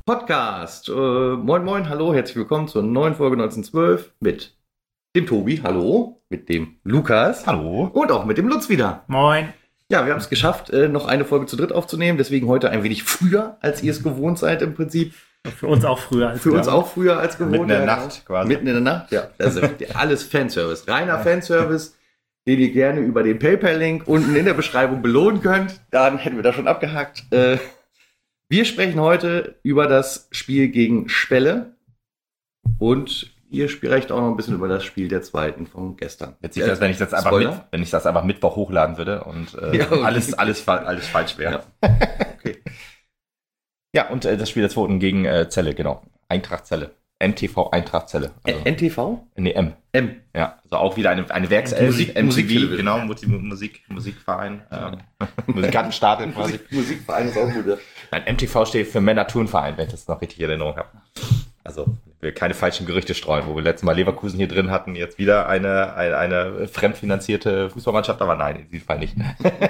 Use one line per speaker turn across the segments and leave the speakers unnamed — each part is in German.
Podcast. Moin moin, hallo, herzlich willkommen zur neuen Folge 1912 mit dem Tobi, hallo, mit dem Lukas,
hallo,
und auch mit dem Lutz wieder.
Moin.
Ja, wir haben es geschafft, noch eine Folge zu dritt aufzunehmen, deswegen heute ein wenig früher, als ihr es gewohnt seid im Prinzip.
Für uns auch früher als gewohnt.
Für uns auch früher als gewohnt.
Mitten in der Nacht quasi.
Mitten in der Nacht, ja. Das ist alles Fanservice, reiner Fanservice, den ihr gerne über den PayPal-Link unten in der Beschreibung belohnen könnt. Dann hätten wir das schon abgehakt. Wir sprechen heute über das Spiel gegen Spelle und ihr sprecht auch noch ein bisschen über das Spiel der zweiten von gestern.
Witzig, dass wenn ich das einfach Mittwoch hochladen würde und
Ja, okay.
alles falsch wäre.
Ja. Okay.
Ja, und das Spiel der zweiten gegen Celle, genau. Eintracht Celle. MTV Eintracht Celle. Also,
NTV?
Nee, M.
M.
Ja, also auch wieder eine Werkself.
Musik,
genau, Musikverein. Musikantenstadel quasi.
Musikverein ist auch gut.
Nein, MTV steht für Männer-Turnverein, wenn ich das noch richtig in Erinnerung habe. Also, ich will keine falschen Gerüchte streuen, wo wir letztes Mal Leverkusen hier drin hatten, jetzt wieder eine fremdfinanzierte Fußballmannschaft, aber nein, in diesem Fall nicht.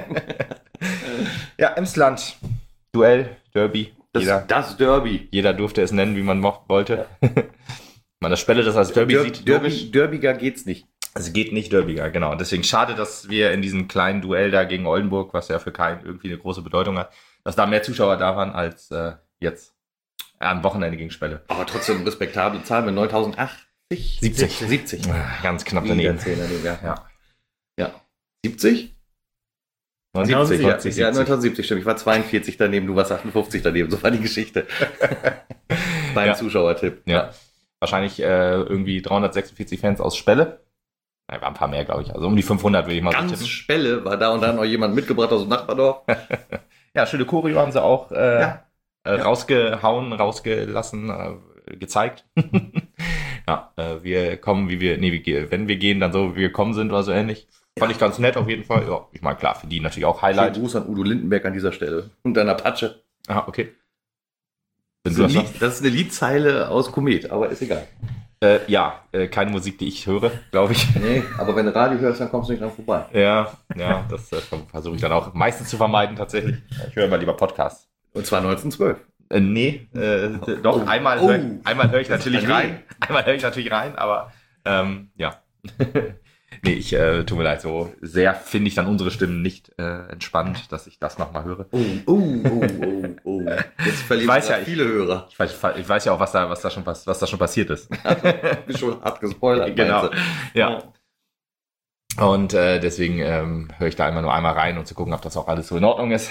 Ja, Emsland, Duell, Derby.
Das Derby.
Jeder durfte es nennen, wie man wollte. Ja. Man das Spelle das als Derby sieht.
Derbiger geht's nicht.
Also geht nicht Derbiger, genau. Und deswegen schade, dass wir in diesem kleinen Duell da gegen Oldenburg, was ja für keinen irgendwie eine große Bedeutung hat, dass da mehr Zuschauer da waren als jetzt am Wochenende gegen Spelle.
Aber trotzdem respektable Zahl mit 9.080. 70.
Ganz knapp daneben.
Ja. 70?
70.
Ja, 1970 stimmt. Ich war 42 daneben, du warst 58 daneben. So war die Geschichte. Beim Zuschauertipp.
Ja. Wahrscheinlich irgendwie 346 Fans aus Spelle. Nein, war ein paar mehr, glaube ich. Also um die 500 würde ich mal sagen.
Ganz Spelle war da und dann noch jemand mitgebracht aus dem Nachbardorf.
Ja, schöne Choreo haben sie auch rausgelassen, gezeigt. Ja, wir kommen, wenn wir gehen, dann so, wie wir gekommen sind oder so ähnlich. Fand ich ganz nett auf jeden Fall. Ja, ich meine, klar, für die natürlich auch Highlight.
Schönen Gruß an Udo Lindenberg an dieser Stelle. Und deiner Patsche.
Ah, okay.
Das ist eine Liedzeile aus Komet, aber ist egal.
Keine Musik, die ich höre, glaube ich.
Nee, aber wenn du Radio hörst, dann kommst du nicht dran vorbei.
Ja, das versuche ich dann auch meistens zu vermeiden tatsächlich. Ich höre mal lieber Podcasts.
Und zwar 1912.
Doch, einmal höre ich natürlich rein. Einmal höre ich natürlich rein, aber ja. Nee, ich tut mir leid, so sehr finde ich dann unsere Stimmen nicht entspannt, dass ich das nochmal höre.
Oh. Jetzt verlieren viele Hörer.
Ich weiß ja auch, was da schon passiert ist.
Schon hart gespoilert.
Genau. Ja. Und deswegen höre ich da einmal rein, um zu gucken, ob das auch alles so in Ordnung ist.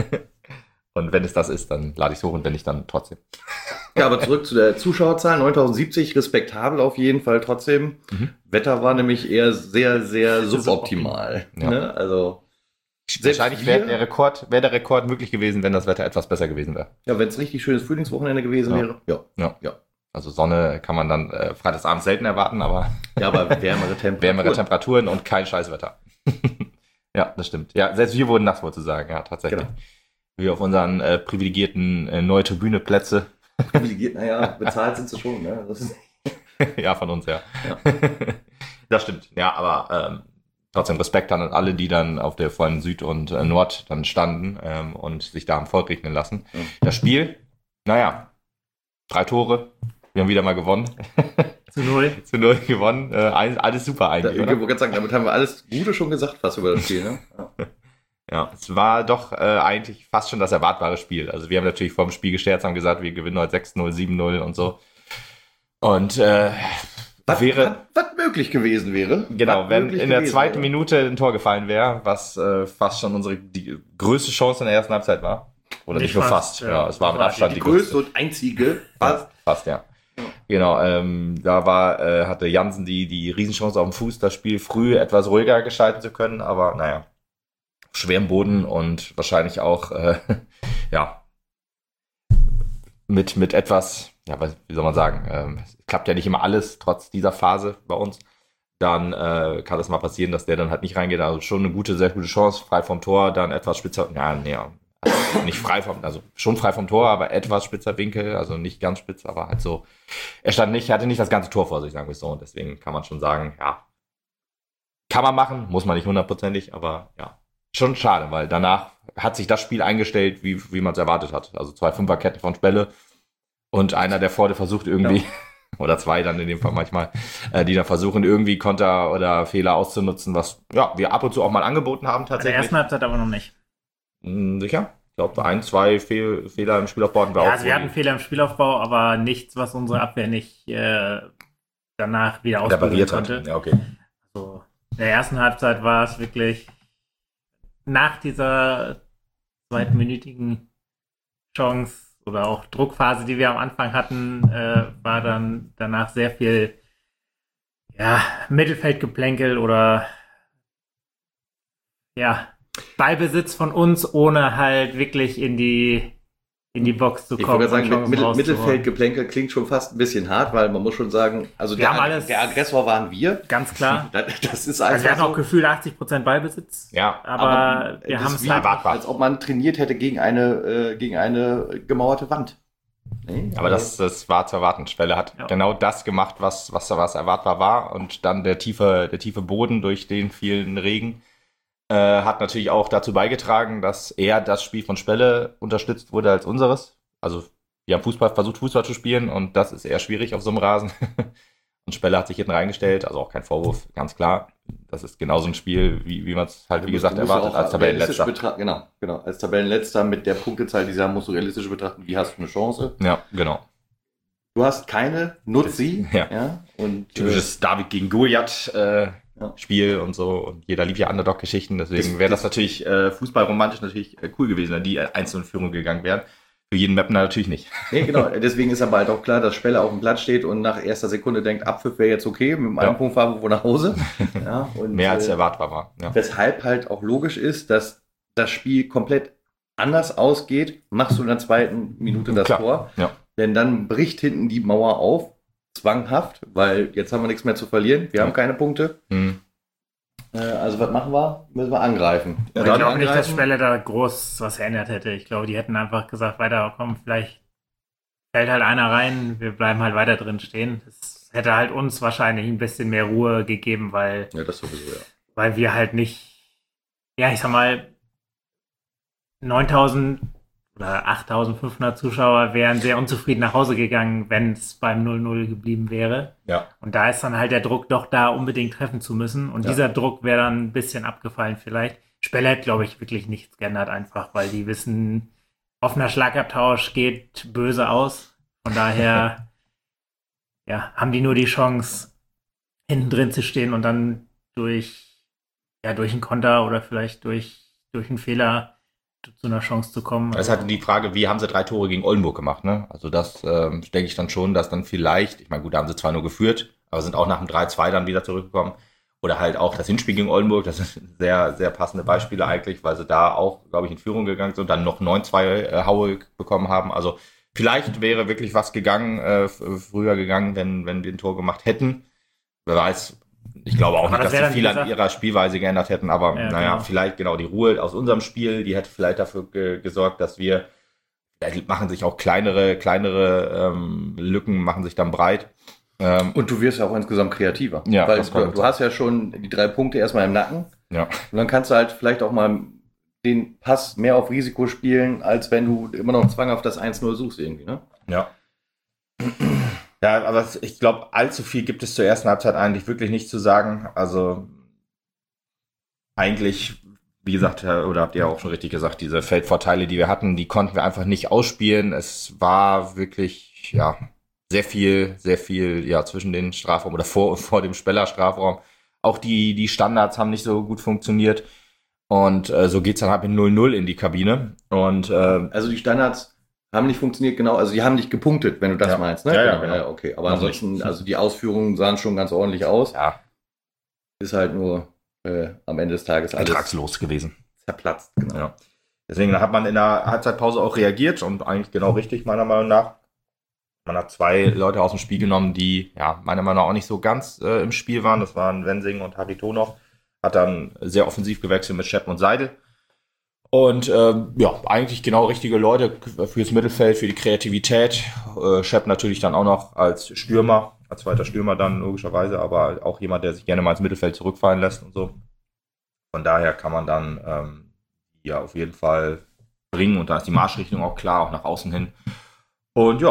Und wenn es das ist, dann lade ich es hoch und wenn nicht, dann trotzdem.
Ja, aber zurück zu der Zuschauerzahl. 9.070, respektabel auf jeden Fall trotzdem. Wetter war nämlich eher sehr, sehr suboptimal.
Ja.
Ne? Also
wahrscheinlich wäre der Rekord möglich gewesen, wenn das Wetter etwas besser gewesen wäre.
Ja, wenn es richtig schönes Frühlingswochenende gewesen wäre. Ja.
Also Sonne kann man dann freitagsabends selten erwarten, aber
wärmere
Temperaturen und kein Scheißwetter. Ja, das stimmt. Ja, selbst wir wurden nass, sozusagen. Ja, tatsächlich. Genau. Wir auf unseren privilegierten neue Tribüneplätze.
Privilegiert, bezahlt sind sie schon, ne? Das ist
ja, von uns, ja. Das stimmt. Ja, aber trotzdem Respekt an alle, die dann auf der von Süd und Nord dann standen und sich da haben vollregnen lassen. Das Spiel, 3 Tore. Wir haben wieder mal gewonnen.
Zu 0
gewonnen. Alles super eigentlich.
Ich wollte gerade sagen, damit haben wir alles Gute schon gesagt, fast über das Spiel, ne?
Ja, es war doch eigentlich fast schon das erwartbare Spiel. Also wir haben natürlich vor dem Spiel gescherzt, haben gesagt, wir gewinnen heute 6-0, 7-0 und so. Und was
möglich gewesen wäre.
Genau, wenn in der zweiten Minute ein Tor gefallen wäre, was fast schon die größte Chance in der ersten Halbzeit war. Oder nicht nur fast. Ja, es war mit Abstand
die größte und einzige.
Fast, ja. Genau, da hatte Jansen die Riesenchance auf dem Fuß, das Spiel früh etwas ruhiger gestalten zu können, aber schwer im Boden und wahrscheinlich auch, mit etwas, wie soll man sagen, es klappt ja nicht immer alles, trotz dieser Phase bei uns. Dann kann es mal passieren, dass der dann halt nicht reingeht. Also schon eine sehr gute Chance, frei vom Tor, dann etwas spitzer, nicht frei schon frei vom Tor, aber etwas spitzer Winkel, also nicht ganz spitz, aber halt so. Er hatte nicht das ganze Tor vor sich, sagen wir es so, und deswegen kann man schon sagen, kann man machen, muss man nicht 100%ig, aber schon schade, weil danach hat sich das Spiel eingestellt, wie man es erwartet hat. Also 2 Fünferketten von Spelle, Und einer, der vorne versucht irgendwie, oder zwei dann in dem Fall manchmal, die dann versuchen irgendwie Konter oder Fehler auszunutzen, was wir ab und zu auch mal angeboten haben
In der
tatsächlich.
ersten Halbzeit aber noch nicht.
Sicher? Ich glaube, 1, 2 Fehler im Spielaufbau hatten wir auch.
Also wir hatten Fehler im Spielaufbau, aber nichts, was unsere Abwehr nicht danach wieder ausbügeln konnte.
Ja, okay.
Also, in der ersten Halbzeit war es wirklich nach dieser zweitminütigen Chance oder auch Druckphase, die wir am Anfang hatten, war dann danach sehr viel Mittelfeldgeplänkel oder Ballbesitz von uns, ohne halt wirklich in die Box zu kommen.
Ich würde sagen, Mittelfeldgeplänkel klingt schon fast ein bisschen hart, weil man muss schon sagen, also der Aggressor waren wir.
Ganz klar.
Das ist einfach
also wir hatten auch gefühlt 80% Ballbesitz.
Ja,
aber wir haben es halt
erwartbar.
Als ob man trainiert hätte gegen eine gemauerte Wand. Nee?
Aber das war zu erwarten. Spelle hat genau das gemacht, was erwartbar war. Und dann der tiefe Boden durch den vielen Regen hat natürlich auch dazu beigetragen, dass eher das Spiel von Spelle unterstützt wurde als unseres. Also wir haben versucht Fußball zu spielen und das ist eher schwierig auf so einem Rasen. Und Spelle hat sich hinten reingestellt, also auch kein Vorwurf, ganz klar. Das ist genauso ein Spiel, wie man es halt, wie gesagt, erwartet als Tabellenletzter.
Genau. Als Tabellenletzter mit der Punktezahl, die sie haben, musst du realistisch betrachten, wie hast du eine Chance.
Ja, genau.
Du hast keine, nutz sie.
Ja.
Und,
typisches David gegen Goliath Spiel und so. Und jeder liebt ja Underdog-Geschichten. Deswegen wäre das natürlich fußballromantisch natürlich cool gewesen, wenn die einzeln in Führung gegangen wären. Für jeden Mapner natürlich nicht.
Nee, genau. Deswegen ist aber halt auch klar, dass Spelle auf dem Platz steht und nach erster Sekunde denkt, Abpfiff wäre jetzt okay, mit einem Punkt fahren wir nach Hause. Ja, und,
mehr als erwartbar war. Ja.
Weshalb halt auch logisch ist, dass das Spiel komplett anders ausgeht, machst du in der zweiten Minute das Tor.
Ja.
Denn dann bricht hinten die Mauer auf, zwanghaft, weil jetzt haben wir nichts mehr zu verlieren. Wir haben keine Punkte. Also was machen wir? Müssen wir angreifen.
Ich glaube nicht, dass Spelle da groß was verändert hätte. Ich glaube, die hätten einfach gesagt, weiter, komm, vielleicht fällt halt einer rein, wir bleiben halt weiter drin stehen. Das hätte halt uns wahrscheinlich ein bisschen mehr Ruhe gegeben, weil,
das sowieso,
weil wir halt nicht, ich sag mal, 9.000 oder 8.500 Zuschauer wären sehr unzufrieden nach Hause gegangen, wenn es beim 0-0 geblieben wäre.
Ja.
Und da ist dann halt der Druck, doch da unbedingt treffen zu müssen. Und dieser Druck wäre dann ein bisschen abgefallen vielleicht. Spelle hat, glaube ich, wirklich nichts geändert einfach, weil die wissen, offener Schlagabtausch geht böse aus. Von daher haben die nur die Chance, hinten drin zu stehen und dann durch einen Konter oder vielleicht durch einen Fehler zu einer Chance zu kommen.
Es hatte die Frage, wie haben sie 3 Tore gegen Oldenburg gemacht, ne? Also das denke ich dann schon, dass dann vielleicht, ich meine gut, da haben sie zwar nur geführt, aber sind auch nach dem 3-2 dann wieder zurückgekommen. Oder halt auch das Hinspiel gegen Oldenburg, das sind sehr, sehr passende Beispiele eigentlich, weil sie da auch, glaube ich, in Führung gegangen sind und dann noch 9-2 Haue bekommen haben. Also vielleicht wäre wirklich was früher gegangen, wenn wir ein Tor gemacht hätten. Wer weiß. Ich glaube auch nicht, dass sie viel an ihrer Spielweise geändert hätten, aber vielleicht die Ruhe aus unserem Spiel, die hätte vielleicht dafür gesorgt, dass wir, vielleicht machen sich auch kleinere Lücken, machen sich dann breit.
Und du wirst ja auch insgesamt kreativer.
Ja,
weil du hast ja schon die 3 Punkte erstmal im Nacken.
Ja. Und
dann kannst du halt vielleicht auch mal den Pass mehr auf Risiko spielen, als wenn du immer noch zwanghaft das 1-0 suchst irgendwie, ne?
Ja. Ja, aber ich glaube, allzu viel gibt es zur ersten Halbzeit eigentlich wirklich nicht zu sagen. Also eigentlich, wie gesagt, oder habt ihr auch schon richtig gesagt, diese Feldvorteile, die wir hatten, die konnten wir einfach nicht ausspielen. Es war wirklich, sehr viel, zwischen den Strafraum oder vor dem Speller-Strafraum. Auch die Standards haben nicht so gut funktioniert. Und so geht's dann halt mit 0-0 in die Kabine. Und
also die Standards haben nicht funktioniert, genau, also die haben nicht gepunktet, wenn du das meinst, ne?
Ja, genau.
Okay, aber ansonsten, also die Ausführungen sahen schon ganz ordentlich aus.
Ja.
Ist halt nur am Ende des Tages alles
ertragslos gewesen.
Zerplatzt, genau.
Ja. Deswegen hat man in der Halbzeitpause auch reagiert und eigentlich genau richtig, meiner Meinung nach. Man hat 2 Leute aus dem Spiel genommen, die, meiner Meinung nach auch nicht so ganz im Spiel waren. Das waren Wensing und Haritonov. Hat dann sehr offensiv gewechselt mit Schepp und Seidel. Und eigentlich genau richtige Leute fürs Mittelfeld, für die Kreativität. Schepp natürlich dann auch noch als Stürmer, als zweiter Stürmer dann logischerweise, aber auch jemand, der sich gerne mal ins Mittelfeld zurückfallen lässt und so. Von daher kann man dann auf jeden Fall bringen und da ist die Marschrichtung auch klar, auch nach außen hin. Und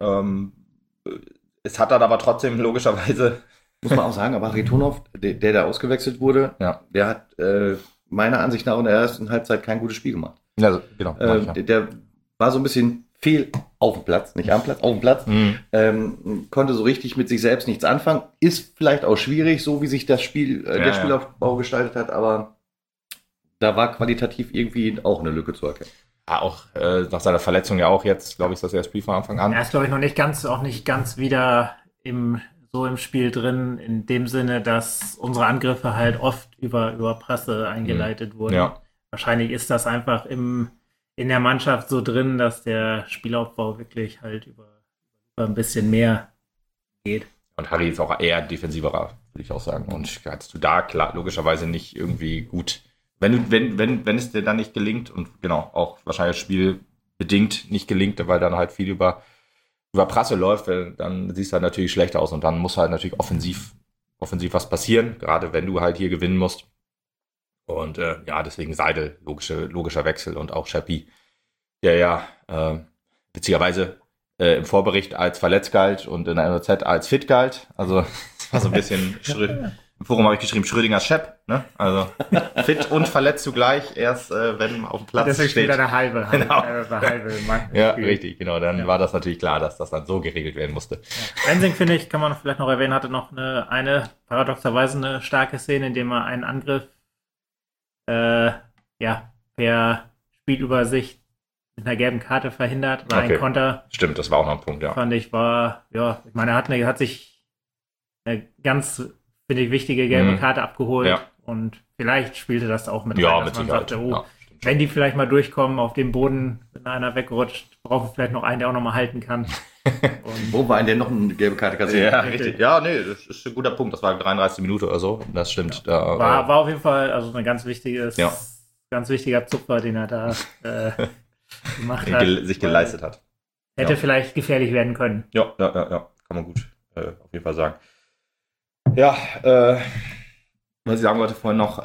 Es hat dann aber trotzdem logischerweise...
Muss man auch sagen, aber Retonov, der da ausgewechselt wurde, der hat meiner Ansicht nach in der ersten Halbzeit kein gutes Spiel gemacht.
Ja, genau.
Der war so ein bisschen fehl auf dem Platz, nicht am Platz, auf dem Platz. Konnte so richtig mit sich selbst nichts anfangen. Ist vielleicht auch schwierig, so wie sich das Spiel, der Spielaufbau gestaltet hat, aber da war qualitativ irgendwie auch eine Lücke zu erkennen.
Ja, auch nach seiner Verletzung ja auch jetzt, glaube ich, ist das erste Spiel von Anfang an.
Er ist, glaube ich, noch nicht ganz wieder im Spiel drin, in dem Sinne, dass unsere Angriffe halt oft über Presse eingeleitet wurden. Ja. Wahrscheinlich ist das einfach in der Mannschaft so drin, dass der Spielaufbau wirklich halt über ein bisschen mehr geht.
Und Harry ist auch eher defensiverer, würde ich auch sagen. Und hast du da klar, logischerweise nicht irgendwie gut, wenn es dir dann nicht gelingt und genau, auch wahrscheinlich spielbedingt nicht gelingt, weil dann halt viel über Presse läuft, dann siehst du halt natürlich schlecht aus und dann muss halt natürlich offensiv was passieren, gerade wenn du halt hier gewinnen musst. Und deswegen Seidel, logischer Wechsel und auch Scheppi, der ja witzigerweise im Vorbericht als verletzt galt und in der NOZ als fit galt. Also das war so ein bisschen im Forum habe ich geschrieben, Schrödingers Schepp, ne? Also fit und verletzt zugleich, erst wenn auf dem Platz
das
steht.
Das ist wieder eine halbe. Genau.
Ja, richtig, genau. Dann war das natürlich klar, dass das dann so geregelt werden musste.
Ja. Ensing, finde ich, kann man vielleicht noch erwähnen, hatte noch eine paradoxerweise eine starke Szene, in der man einen Angriff per Spielübersicht mit einer gelben Karte verhindert, war ein Konter.
Stimmt, das war auch noch ein Punkt, ja.
Fand ich, ich meine, er hat sich eine ganz, finde ich, wichtige gelbe Karte abgeholt und vielleicht spielte das auch mit rein, dass man sagte, wenn die vielleicht mal durchkommen auf dem Boden, wenn einer wegrutscht, brauchen wir vielleicht noch einen, der auch noch mal halten kann.
Wo war ein, der noch eine gelbe Karte kassiert?
Ja, richtig. Ja, nee, das ist ein guter Punkt. Das war 33 Minuten oder so. Das stimmt.
Ja. War auf jeden Fall also ein ganz wichtiger Zupfer, den er da gemacht hat.
Sich geleistet hat.
Hätte vielleicht gefährlich werden können.
Ja. Kann man gut auf jeden Fall sagen. Ja, was ich sagen wollte vorhin noch,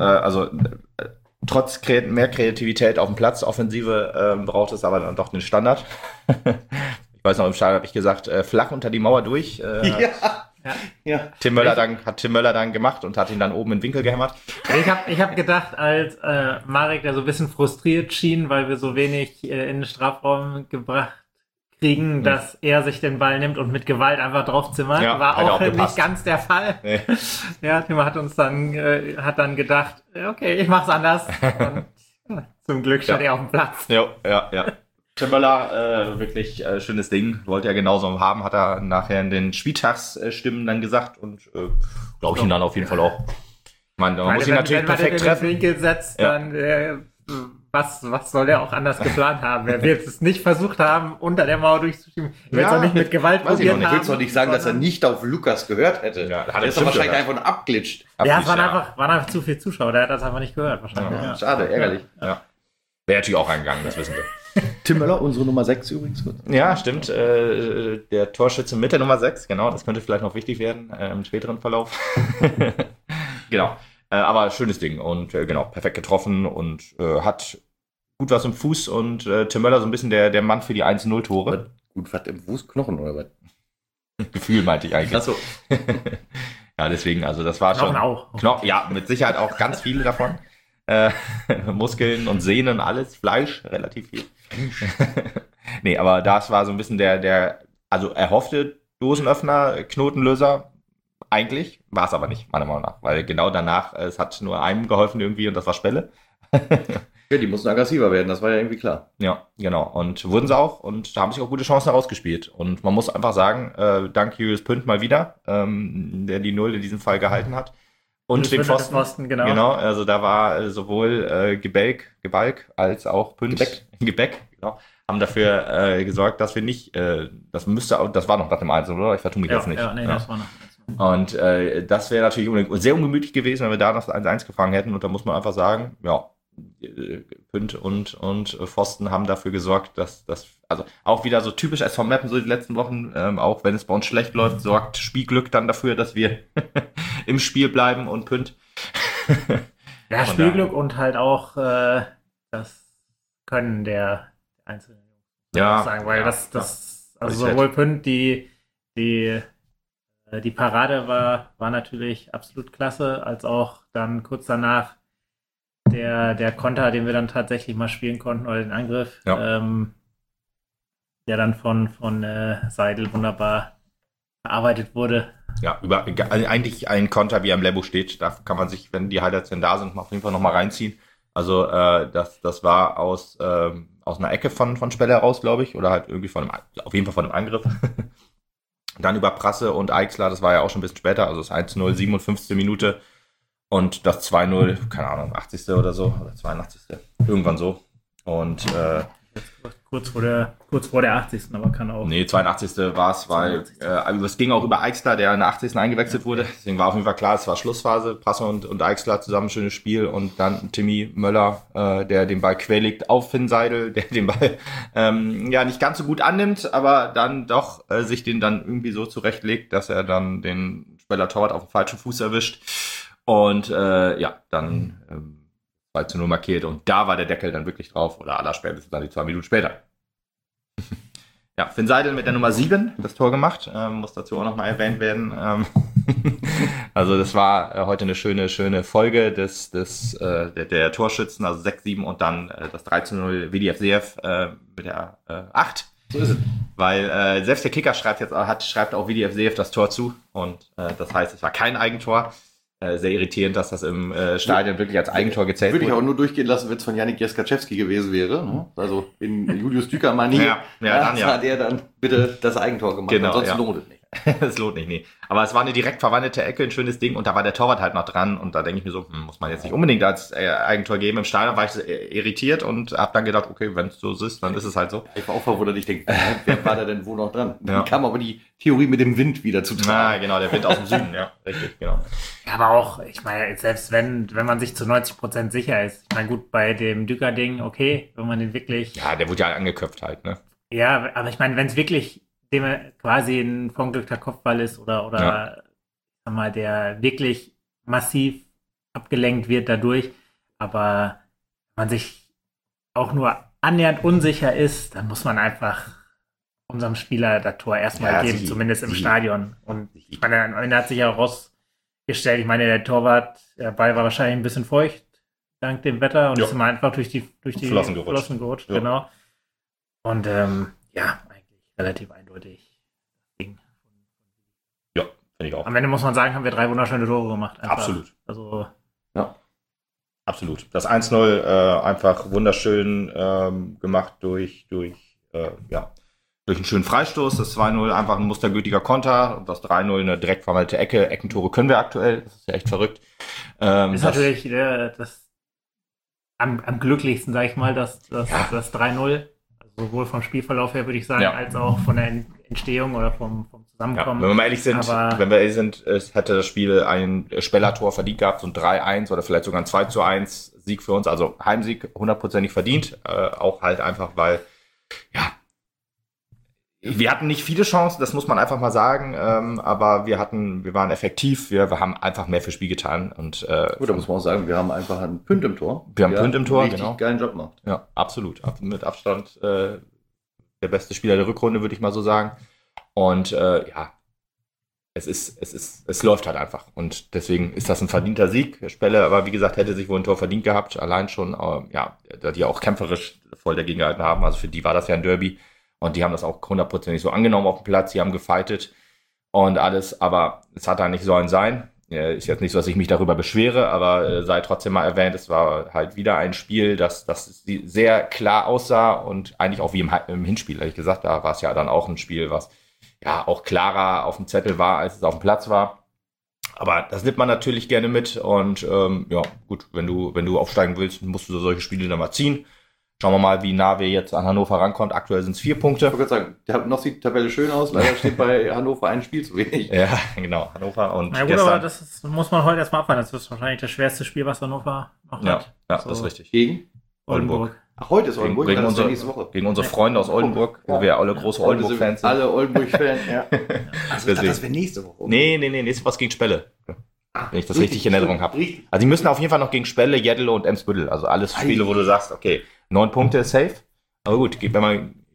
trotz mehr Kreativität auf dem Platz, Offensive braucht es aber dann doch den Standard. Ich weiß noch, im Stadion habe ich gesagt, flach unter die Mauer durch. Hat Tim Möller dann gemacht und hat ihn dann oben in den Winkel gehämmert.
Ich hab gedacht, als Marek, der so ein bisschen frustriert schien, weil wir so wenig in den Strafraum gebracht kriegen, dass er sich den Ball nimmt und mit Gewalt einfach draufzimmert. War auch nicht ganz der Fall. Nee. Ja, Tim hat dann gedacht, okay, ich mach's anders. Und zum Glück stand er auf dem Platz.
Ja. Tim Möller, wirklich schönes Ding. Wollte er genauso haben, hat er nachher in den Spieltagsstimmen dann gesagt und glaube ich ihn dann auf jeden Fall auch. Ich meine, man muss ihn natürlich perfekt treffen.
Wenn man den Winkel setzt, dann was soll der auch anders geplant haben? Er wird es nicht versucht haben, unter der Mauer durchzuschieben. Er wird es auch nicht mit Gewalt probiert haben.
Ich will es doch nicht sagen, dass er nicht auf Lukas gehört hätte. Ja, der ist doch wahrscheinlich einfach nur abglitscht.
Ja, es waren einfach zu viele Zuschauer. Der hat das einfach nicht gehört wahrscheinlich.
Ja. Schade, ärgerlich.
Ja. Wäre natürlich auch eingegangen, das wissen wir.
Tim Möller, unsere Nummer 6 übrigens.
Ja, stimmt. Der Torschütze mit der Nummer 6, genau. Das könnte vielleicht noch wichtig werden im späteren Verlauf. Genau. Aber schönes Ding und perfekt getroffen und hat gut was im Fuß und Tim Möller so ein bisschen der Mann für die 1-0-Tore.
Gut was im Fußknochen oder was?
Gefühl meinte ich eigentlich.
Achso.
Ja, deswegen, also das war
Knochen
schon...
auch.
Ja, mit Sicherheit auch ganz viele davon. Muskeln und Sehnen, alles, Fleisch, relativ viel. Nee, aber das war so ein bisschen der erhoffte Dosenöffner, Knotenlöser. Eigentlich war es aber nicht, meiner Meinung nach, weil genau danach, es hat nur einem geholfen irgendwie und das war Spelle.
Ja, die mussten aggressiver werden, das war ja irgendwie klar.
Ja, genau. Und wurden sie auch und da haben sich auch gute Chancen herausgespielt. Und man muss einfach sagen, dank Julius Pünd mal wieder, der die 0 in diesem Fall gehalten hat. Und den Pfosten. Genau, also da war sowohl Gebalk als auch Pünd. Gebäck, genau. Haben dafür gesorgt, dass wir nicht, das war noch nach dem 1, oder? Ich vertue mich jetzt nicht.
Ja, nee, das war noch.
Und das wäre natürlich sehr ungemütlich gewesen, wenn wir da noch das 1-1 gefangen hätten. Und da muss man einfach sagen, ja, Pünd und Pfosten haben dafür gesorgt, dass das, also auch wieder so typisch SV Meppen, so die letzten Wochen, auch wenn es bei uns schlecht läuft, sorgt Spielglück dann dafür, dass wir im Spiel bleiben und Pünd.
Ja, Spielglück und halt auch das Können der einzelnen Jungs.
Ja,
sagen, weil das Also sowohl Pünd, die Parade war natürlich absolut klasse, als auch dann kurz danach der Konter, den wir dann tatsächlich mal spielen konnten, oder den Angriff, der dann von Seidel wunderbar verarbeitet wurde.
Ja, eigentlich ein Konter, wie er im Lebo steht. Da kann man sich, wenn die Highlights denn da sind, auf jeden Fall nochmal reinziehen. Also das war aus einer Ecke von Speller heraus, glaube ich, oder halt irgendwie auf jeden Fall von einem Angriff. Dann über Prasse und Eichsler, das war ja auch schon ein bisschen später, also das 1-0, 57. Minute und das 2-0, keine Ahnung, 80. oder so, oder 82. Irgendwann so. Und
kurz vor der 80. aber kann auch.
Nee, 82. war es, weil es ging auch über Eichsler, der in der 80. eingewechselt wurde. Deswegen war auf jeden Fall klar, es war Schlussphase. Prasse und Eichsler zusammen, schönes Spiel. Und dann Timmy Möller, der den Ball querlegt auf Finn Seidel, der den Ball nicht ganz so gut annimmt, aber dann doch sich den dann irgendwie so zurechtlegt, dass er dann den Speller Torwart auf dem falschen Fuß erwischt. Und dann 2-0 markiert und da war der Deckel dann wirklich drauf oder allerspätestens dann die 2 Minuten später. Ja, Finn Seidel mit der Nummer 7 das Tor gemacht, muss dazu auch nochmal erwähnt werden. Also das war heute eine schöne Folge der Torschützen, also 6-7 und dann das 13-0 WDF mit der 8.
So ist es.
Weil selbst der Kicker schreibt auch WDF das Tor zu und das heißt, es war kein Eigentor. Sehr irritierend, dass das im Stadion wirklich als Eigentor gezählt wurde.
Würde ich auch nur durchgehen lassen, wenn es von Yannick Jeskaczewski gewesen wäre. Ne? Also in Julius Düker-Manie hat er dann bitte das Eigentor gemacht.
Genau,
ansonsten lohnt es nicht.
Das lohnt nicht, nee. Aber es war eine direkt verwandelte Ecke, ein schönes Ding und da war der Torwart halt noch dran und da denke ich mir so, muss man jetzt nicht unbedingt als Eigentor geben. Im Stadion war ich irritiert und habe dann gedacht, okay, wenn es so ist, dann ist es halt so.
Ich war auch verwundert, ich denke, wer war da denn wo noch dran? Dann kam aber die Theorie mit dem Wind wieder zu tragen.
Genau, der Wind aus dem Süden, ja, richtig, genau.
Ja, aber auch, ich meine, selbst wenn man sich zu 90% sicher ist, ich meine, gut, bei dem Düker-Ding, okay, wenn man den wirklich...
Ja, der wurde ja angeköpft halt, ne?
Ja, aber ich meine, wenn es wirklich dem quasi ein verunglückter Kopfball ist oder sag mal, der wirklich massiv abgelenkt wird dadurch, aber wenn man sich auch nur annähernd unsicher ist, dann muss man einfach unserem Spieler das Tor erstmal geben, zumindest im Stadion. Und ich meine, am Ende hat sich ja rausgestellt, ich meine, der Ball war wahrscheinlich ein bisschen feucht, dank dem Wetter, und ist immer einfach durch die
Flossen gerutscht.
Genau. Und eigentlich relativ eindeutig Ding.
Ja, finde ich auch.
Am Ende muss man sagen, haben wir 3 wunderschöne Tore gemacht. Einfach.
Absolut.
Also,
ja. Absolut. Das 1-0 einfach wunderschön gemacht durch einen schönen Freistoß. Das 2-0 einfach ein mustergültiger Konter. Das 3-0 eine direkt verwandelte Ecke. Eckentore können wir aktuell. Das ist ja echt verrückt.
Ist natürlich das am glücklichsten, sag ich mal, das 3-0. Sowohl vom Spielverlauf her, würde ich sagen, als auch von der Entstehung oder vom Zusammenkommen.
Ja, wenn wir mal ehrlich sind, es hätte das Spiel ein Speller-Tor verdient gehabt, so ein 3-1 oder vielleicht sogar ein 2-1 Sieg für uns, also Heimsieg 100%ig verdient, auch halt einfach, weil, wir hatten nicht viele Chancen, das muss man einfach mal sagen, aber wir waren effektiv, wir haben einfach mehr fürs Spiel getan. Und,
gut, da muss man auch sagen, wir haben einfach einen Pünd im Tor.
Wir haben Pünd im Tor,
richtig geilen Job gemacht.
Ja, absolut. Mit Abstand der beste Spieler der Rückrunde, würde ich mal so sagen. Und es läuft halt einfach. Und deswegen ist das ein verdienter Sieg. Spelle, aber wie gesagt, hätte sich wohl ein Tor verdient gehabt. Allein schon, da die auch kämpferisch voll dagegen gehalten haben. Also für die war das ja ein Derby. Und die haben das auch 100% so angenommen auf dem Platz. Die haben gefightet und alles. Aber es hat da nicht sollen sein. Ist jetzt nicht so, dass ich mich darüber beschwere, aber sei trotzdem mal erwähnt, es war halt wieder ein Spiel, das sehr klar aussah und eigentlich auch wie im Hinspiel, ehrlich gesagt. Da war es ja dann auch ein Spiel, was auch klarer auf dem Zettel war, als es auf dem Platz war. Aber das nimmt man natürlich gerne mit und gut, wenn du aufsteigen willst, musst du solche Spiele dann mal ziehen. Schauen wir mal, wie nah wir jetzt an Hannover rankommt. Aktuell sind es 4 Punkte.
Ich wollte sagen, noch sieht die Tabelle schön aus. Leider steht bei Hannover ein Spiel zu wenig.
Ja, genau. Hannover und
na gut, gestern. Aber das muss man heute erstmal abwarten. Das ist wahrscheinlich das schwerste Spiel, was Hannover noch hat.
Ja, so. Das ist richtig.
Gegen
Oldenburg.
Ach, heute ist Oldenburg.
Gegen unsere Freunde aus Oldenburg, wo wir alle große Oldenburg-Fans sind.
Alle Oldenburg-Fans, ja. Also das wäre nächste Woche.
Nee, nächste Woche gegen Spelle. Wenn ich das richtig in Erinnerung habe. Also die müssen auf jeden Fall noch gegen Spelle, Jeddele und Emsbüttel. Also alles Spiele, wo du sagst, okay, 9 Punkte ist safe. Aber gut, wenn man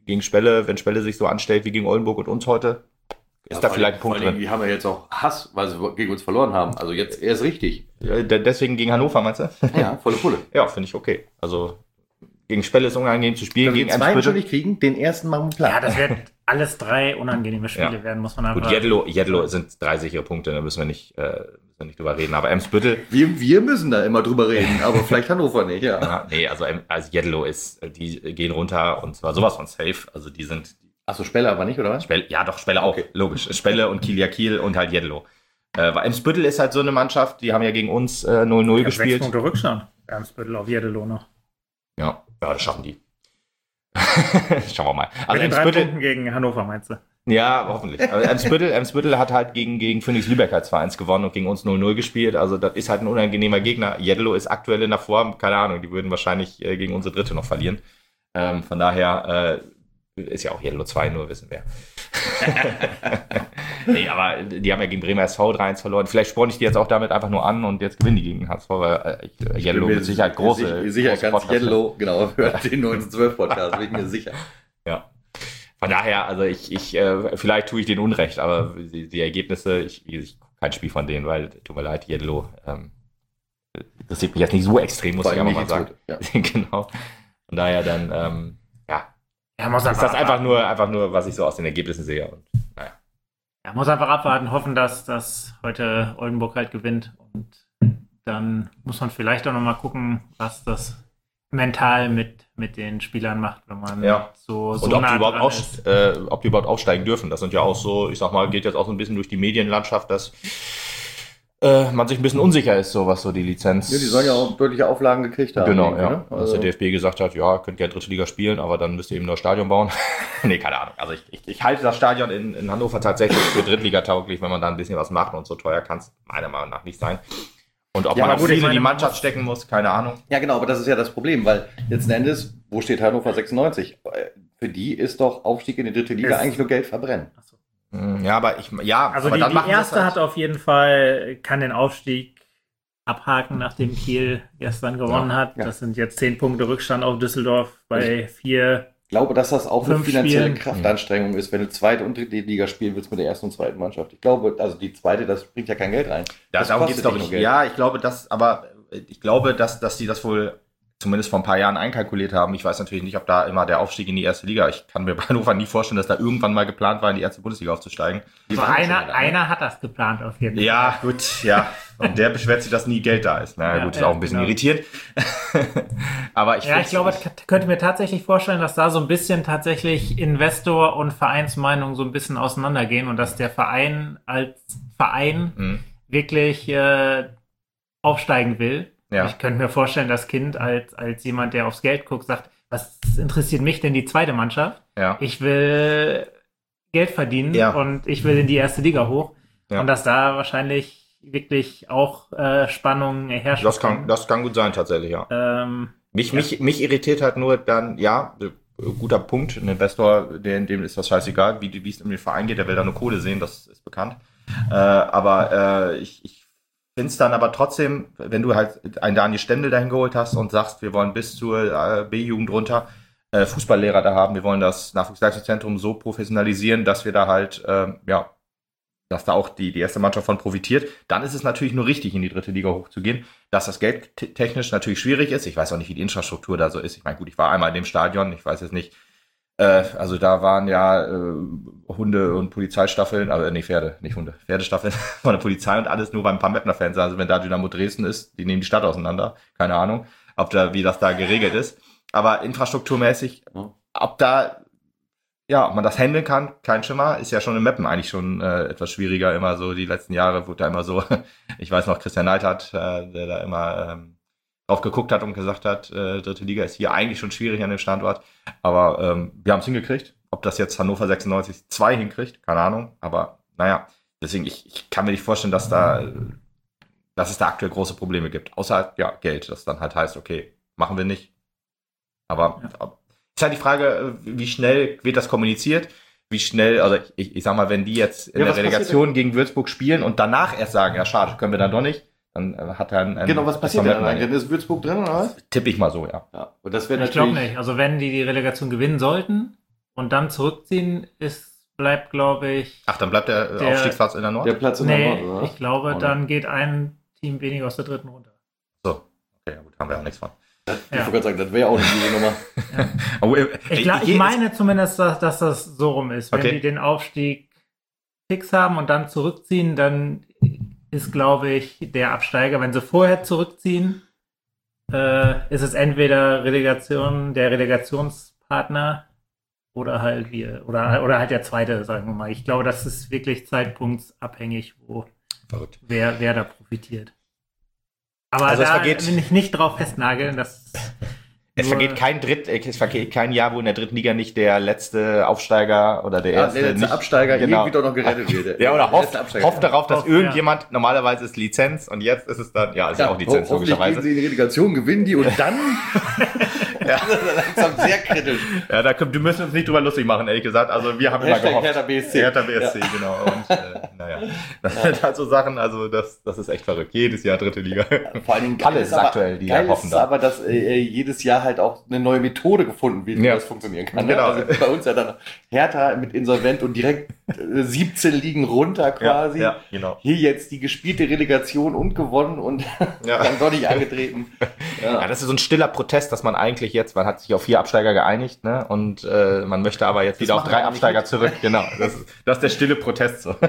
gegen Spelle, wenn Spelle sich so anstellt wie gegen Oldenburg und uns heute, ist da vielleicht ein Punkt drin.
Die haben ja jetzt auch Hass, weil sie gegen uns verloren haben. Also jetzt erst richtig.
Deswegen gegen Hannover, meinst du?
Ja, volle Pulle.
Ja, finde ich okay. Also gegen Spelle ist unangenehm zu spielen.
Wenn wir
Gegen
den zweiten schon
Eimsbüttel.
nicht kriegen, den ersten machen wir platt.
Ja, das wird alles 3 unangenehme Spiele werden, muss man einfach.
Gut, Jedlo sind 3 sichere Punkte, da müssen wir nicht drüber reden. Aber Eimsbüttel.
Wir müssen da immer drüber reden, aber vielleicht Hannover nicht, ja.
Ja, nee, also Jedlo die gehen runter und zwar sowas von safe. Also die sind.
Achso, Spelle aber nicht, oder was?
Spelle auch, okay. Logisch. Spelle und Kiel und halt Jedlo. Weil Eimsbüttel ist halt so eine Mannschaft, die haben ja gegen uns 0-0 gespielt.
6 Punkte Rückstand. Eimsbüttel auf Jedelo noch.
Ja, das schaffen die. Schauen wir mal.
Also mit den 3 Punkten gegen Hannover, meinst du?
Ja, hoffentlich. Aber Eimsbüttel hat halt gegen Phoenix Lübeck als 2-1 gewonnen und gegen uns 0-0 gespielt. Also das ist halt ein unangenehmer Gegner. Jedlo ist aktuell in der Form, keine Ahnung, die würden wahrscheinlich gegen unsere Dritte noch verlieren. Von daher ist ja auch Jedlo 2, nur wissen wir. Nee, aber die haben ja gegen Bremer SV 3-1 verloren. Vielleicht sporne ich die jetzt auch damit einfach nur an und jetzt gewinnen die gegen HSV, weil Jedlo mit Sicherheit große
ganz Jedlo, genau, hört den 1912-Podcast, bin ich mir sicher.
Ja. Von daher, also vielleicht tue ich denen Unrecht, aber die Ergebnisse, ich kein Spiel von denen, weil, tut mir leid, Jedlo interessiert mich jetzt nicht so extrem, muss ich aber mal sagen. Ja. Genau. Von daher dann, ist das einfach nur, was ich so aus den Ergebnissen sehe. Und, naja.
Ja, muss einfach abwarten, hoffen, dass heute Oldenburg halt gewinnt. Und dann muss man vielleicht auch nochmal gucken, was das mental mit den Spielern macht, wenn man so
und ob die überhaupt aufsteigen dürfen. Das sind ja auch so, ich sag mal, geht jetzt auch so ein bisschen durch die Medienlandschaft, dass man sich ein bisschen unsicher ist, so was so die Lizenz.
Ja, die sollen ja auch deutliche Auflagen gekriegt haben.
Genau, ja. Ne? Also, dass der DFB gesagt hat, ja, könnt gerne dritte Liga spielen, aber dann müsst ihr eben nur Stadion bauen. Nee, keine Ahnung. Also ich halte das Stadion in Hannover tatsächlich für Drittliga-tauglich, wenn man da ein bisschen was macht, und so teuer kann es meiner Meinung nach nicht sein. Und ob man auch viel in die Mannschaft stecken muss, keine Ahnung.
Ja, genau, aber das ist ja das Problem, weil letzten Endes, wo steht Hannover 96? Für die ist doch Aufstieg in die dritte Liga eigentlich nur Geld verbrennen.
Ja, aber
also aber die erste hat auf jeden Fall, kann den Aufstieg abhaken, nachdem Kiel gestern gewonnen hat. Ja. Das sind jetzt 10 Punkte Rückstand auf Düsseldorf bei 4.
Ich glaube, dass das auch eine finanzielle Kraftanstrengung ist, wenn du zweite und dritte Liga spielen willst mit der ersten und zweiten Mannschaft. Ich glaube, also die zweite, das bringt ja kein Geld rein.
Darum geht es doch nicht. Ja, ich glaube, dass die das wohl zumindest vor ein paar Jahren einkalkuliert haben. Ich weiß natürlich nicht, ob da immer der Aufstieg in die erste Liga, ich kann mir bei Hannover nie vorstellen, dass da irgendwann mal geplant war, in die erste Bundesliga aufzusteigen.
Aber einer hat das geplant auf jeden Fall.
Ja, gut, ja. Und der beschwert sich, dass nie Geld da ist. Na gut, ist auch ein bisschen irritierend. Aber ich
glaube, ich könnte mir tatsächlich vorstellen, dass da so ein bisschen tatsächlich Investor und Vereinsmeinung so ein bisschen auseinandergehen und dass der Verein als Verein wirklich aufsteigen will. Ja. Ich könnte mir vorstellen, das Kind als jemand, der aufs Geld guckt, sagt, was interessiert mich denn die zweite Mannschaft? Ja. Ich will Geld verdienen und ich will in die erste Liga hoch. Ja. Und dass da wahrscheinlich wirklich auch Spannungen herrschen.
Das kann gut sein, tatsächlich, ja. Mich irritiert halt nur dann, guter Punkt, ein Investor, dem ist das scheißegal, wie es um den Verein geht, der will da nur Kohle sehen, das ist bekannt. Aber ich finde es dann aber trotzdem, wenn du halt einen Daniel Stendel dahin geholt hast und sagst, wir wollen bis zur B-Jugend runter Fußballlehrer da haben, wir wollen das Nachwuchsleistungszentrum so professionalisieren, dass wir da halt, dass da auch die erste Mannschaft von profitiert, dann ist es natürlich nur richtig, in die dritte Liga hochzugehen. Dass das Geld technisch natürlich schwierig ist, ich weiß auch nicht, wie die Infrastruktur da so ist. Ich meine, gut, ich war einmal in dem Stadion, ich weiß jetzt nicht, also da waren ja Hunde und Polizeistaffeln, also Pferde, nicht Hunde, Pferdestaffeln von der Polizei und alles nur beim paar Meppner-Fans. Also wenn da Dynamo Dresden ist, die nehmen die Stadt auseinander. Keine Ahnung, wie das da geregelt ist. Aber infrastrukturmäßig, ob man das handeln kann, kein Schimmer, ist ja schon in Meppen eigentlich schon etwas schwieriger. Immer so die letzten Jahre wurde da immer so, ich weiß noch, Christian Neidhardt, der da immer drauf geguckt hat und gesagt hat, dritte Liga ist hier eigentlich schon schwierig an dem Standort. Aber wir haben es hingekriegt. Ob das jetzt Hannover 96 2 hinkriegt, keine Ahnung. Aber naja, deswegen, ich kann mir nicht vorstellen, dass es da aktuell große Probleme gibt. Außer Geld, das dann halt heißt, okay, machen wir nicht. Aber ist halt die Frage, wie schnell wird das kommuniziert? Wie schnell, also ich sag mal, wenn die jetzt in der Relegation gegen Würzburg spielen und danach erst sagen, ja schade, können wir dann doch nicht, dann hat er ein
genau, was passiert dann? Dann ist Würzburg drin, oder was?
Tippe ich mal so, ja.
Und das wäre
natürlich. Ich glaube nicht. Also wenn die Relegation gewinnen sollten, und dann zurückziehen bleibt, glaube ich.
Ach, dann bleibt der Aufstiegsplatz in der Nord?
Der Platz in der Nord, oder?
Ich glaube, dann geht ein Team weniger aus der dritten runter.
So, okay, gut, haben wir auch nichts von.
Ich wollte gerade sagen, das wäre auch eine gute Nummer.
Ja.
Oh,
Ich meine zumindest, dass das so rum ist. Wenn die den Aufstieg fix haben und dann zurückziehen, dann ist, glaube ich, der Absteiger, wenn sie vorher zurückziehen, ist es entweder der Relegationspartner oder halt wir, oder halt der zweite, sagen wir mal. Ich glaube, das ist wirklich zeitpunktsabhängig, wer da profitiert. Aber
also
da will ich nicht drauf festnageln, dass
es vergeht kein Jahr, wo in der dritten Liga nicht der letzte Aufsteiger oder der erste
Absteiger irgendwie doch noch gerettet wird.
Ja, oder hofft darauf, dass irgendjemand, normalerweise ist Lizenz und jetzt ist es dann, ist ja auch Lizenz logischerweise.
Gehen sie in die Relegation, gewinnen die und dann das ist langsam sehr kritisch.
Ja, wir müssen uns nicht drüber lustig machen, ehrlich gesagt. Also wir haben immer gehofft.
Hertha BSC,
genau. Und das sind halt so Sachen, also das ist echt verrückt. Jedes Jahr dritte Liga.
Vor allem
alles ist aktuell, die
geil
hoffen
ist aber, dass jedes Jahr halt auch eine neue Methode gefunden wird, wie das funktionieren kann.
Genau.
Also bei uns ja dann Hertha mit Insolvent und direkt 17 Ligen runter quasi.
Ja, genau.
Hier jetzt die gespielte Relegation und gewonnen und dann doch nicht angetreten.
Ja, das ist so ein stiller Protest, dass man eigentlich jetzt, man hat sich auf 4 Absteiger geeinigt, ne? Und man möchte aber jetzt wieder auf 3 Absteiger zurück. Genau. Das ist der stille Protest so.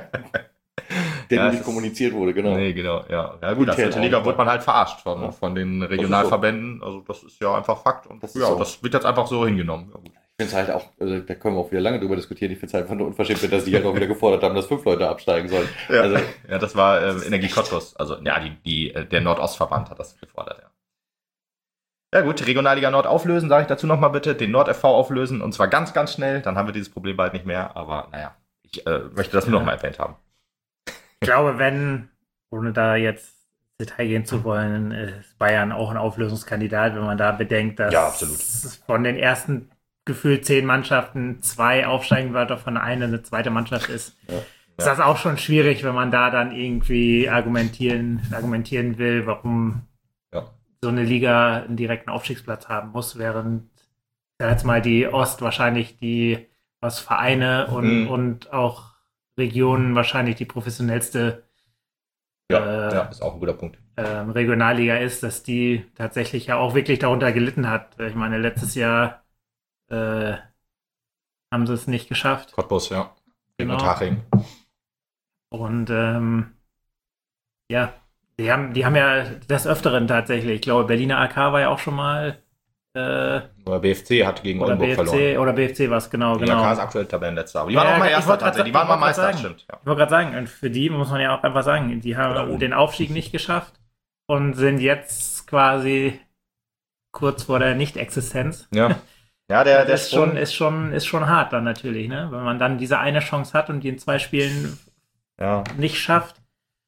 Der nicht kommuniziert wurde, genau.
Nee, genau, ja. Ja gut, als dritte Liga wurde man halt verarscht von den Regionalverbänden. Also das ist ja einfach Fakt und das wird jetzt einfach so hingenommen. Ja, gut.
Ich finde es halt auch, also da können wir auch wieder lange drüber diskutieren, ich finde es halt einfach nur unverschämt, dass die halt auch wieder gefordert haben, dass 5 Leute absteigen sollen.
Ja, also, das war Energie Cottbus, also der Nordostverband hat das gefordert, ja. Ja gut, Regionalliga Nord auflösen, sage ich dazu nochmal bitte, den Nord-FV auflösen und zwar ganz, ganz schnell, dann haben wir dieses Problem bald nicht mehr, aber naja, ich möchte das nur nochmal erwähnt haben.
Ich glaube, ohne da jetzt ins Detail gehen zu wollen, ist Bayern auch ein Auflösungskandidat, wenn man da bedenkt, dass von den ersten gefühlt 10 Mannschaften 2 aufsteigen, weil davon eine zweite Mannschaft ist. Ja. Ist das auch schon schwierig, wenn man da dann irgendwie argumentieren will, warum so eine Liga einen direkten Aufstiegsplatz haben muss, während jetzt mal die Ost wahrscheinlich was Vereine und auch Regionen wahrscheinlich die professionellste
ist auch ein guter Punkt.
Regionalliga ist, dass die tatsächlich ja auch wirklich darunter gelitten hat. Ich meine, letztes Jahr haben sie es nicht geschafft.
Cottbus, ja. Gegen Unterhaching.
Und die haben ja des Öfteren tatsächlich, ich glaube, Berliner AK war ja auch schon mal
oder BFC hat gegen Oldenburg verloren.
Oder BFC war es, genau.
Berliner AK ist aktuell Tabellenletzter. Aber die waren auch mal Erster. Die waren mal Meister, stimmt. Ja.
Ich wollte gerade sagen, und für die muss man ja auch einfach sagen, die haben den Aufstieg nicht geschafft und sind jetzt quasi kurz vor der Nicht-Existenz.
Ja. Ja, der
ist schon hart dann natürlich, ne? Wenn man dann diese eine Chance hat und die in 2 Spielen nicht schafft.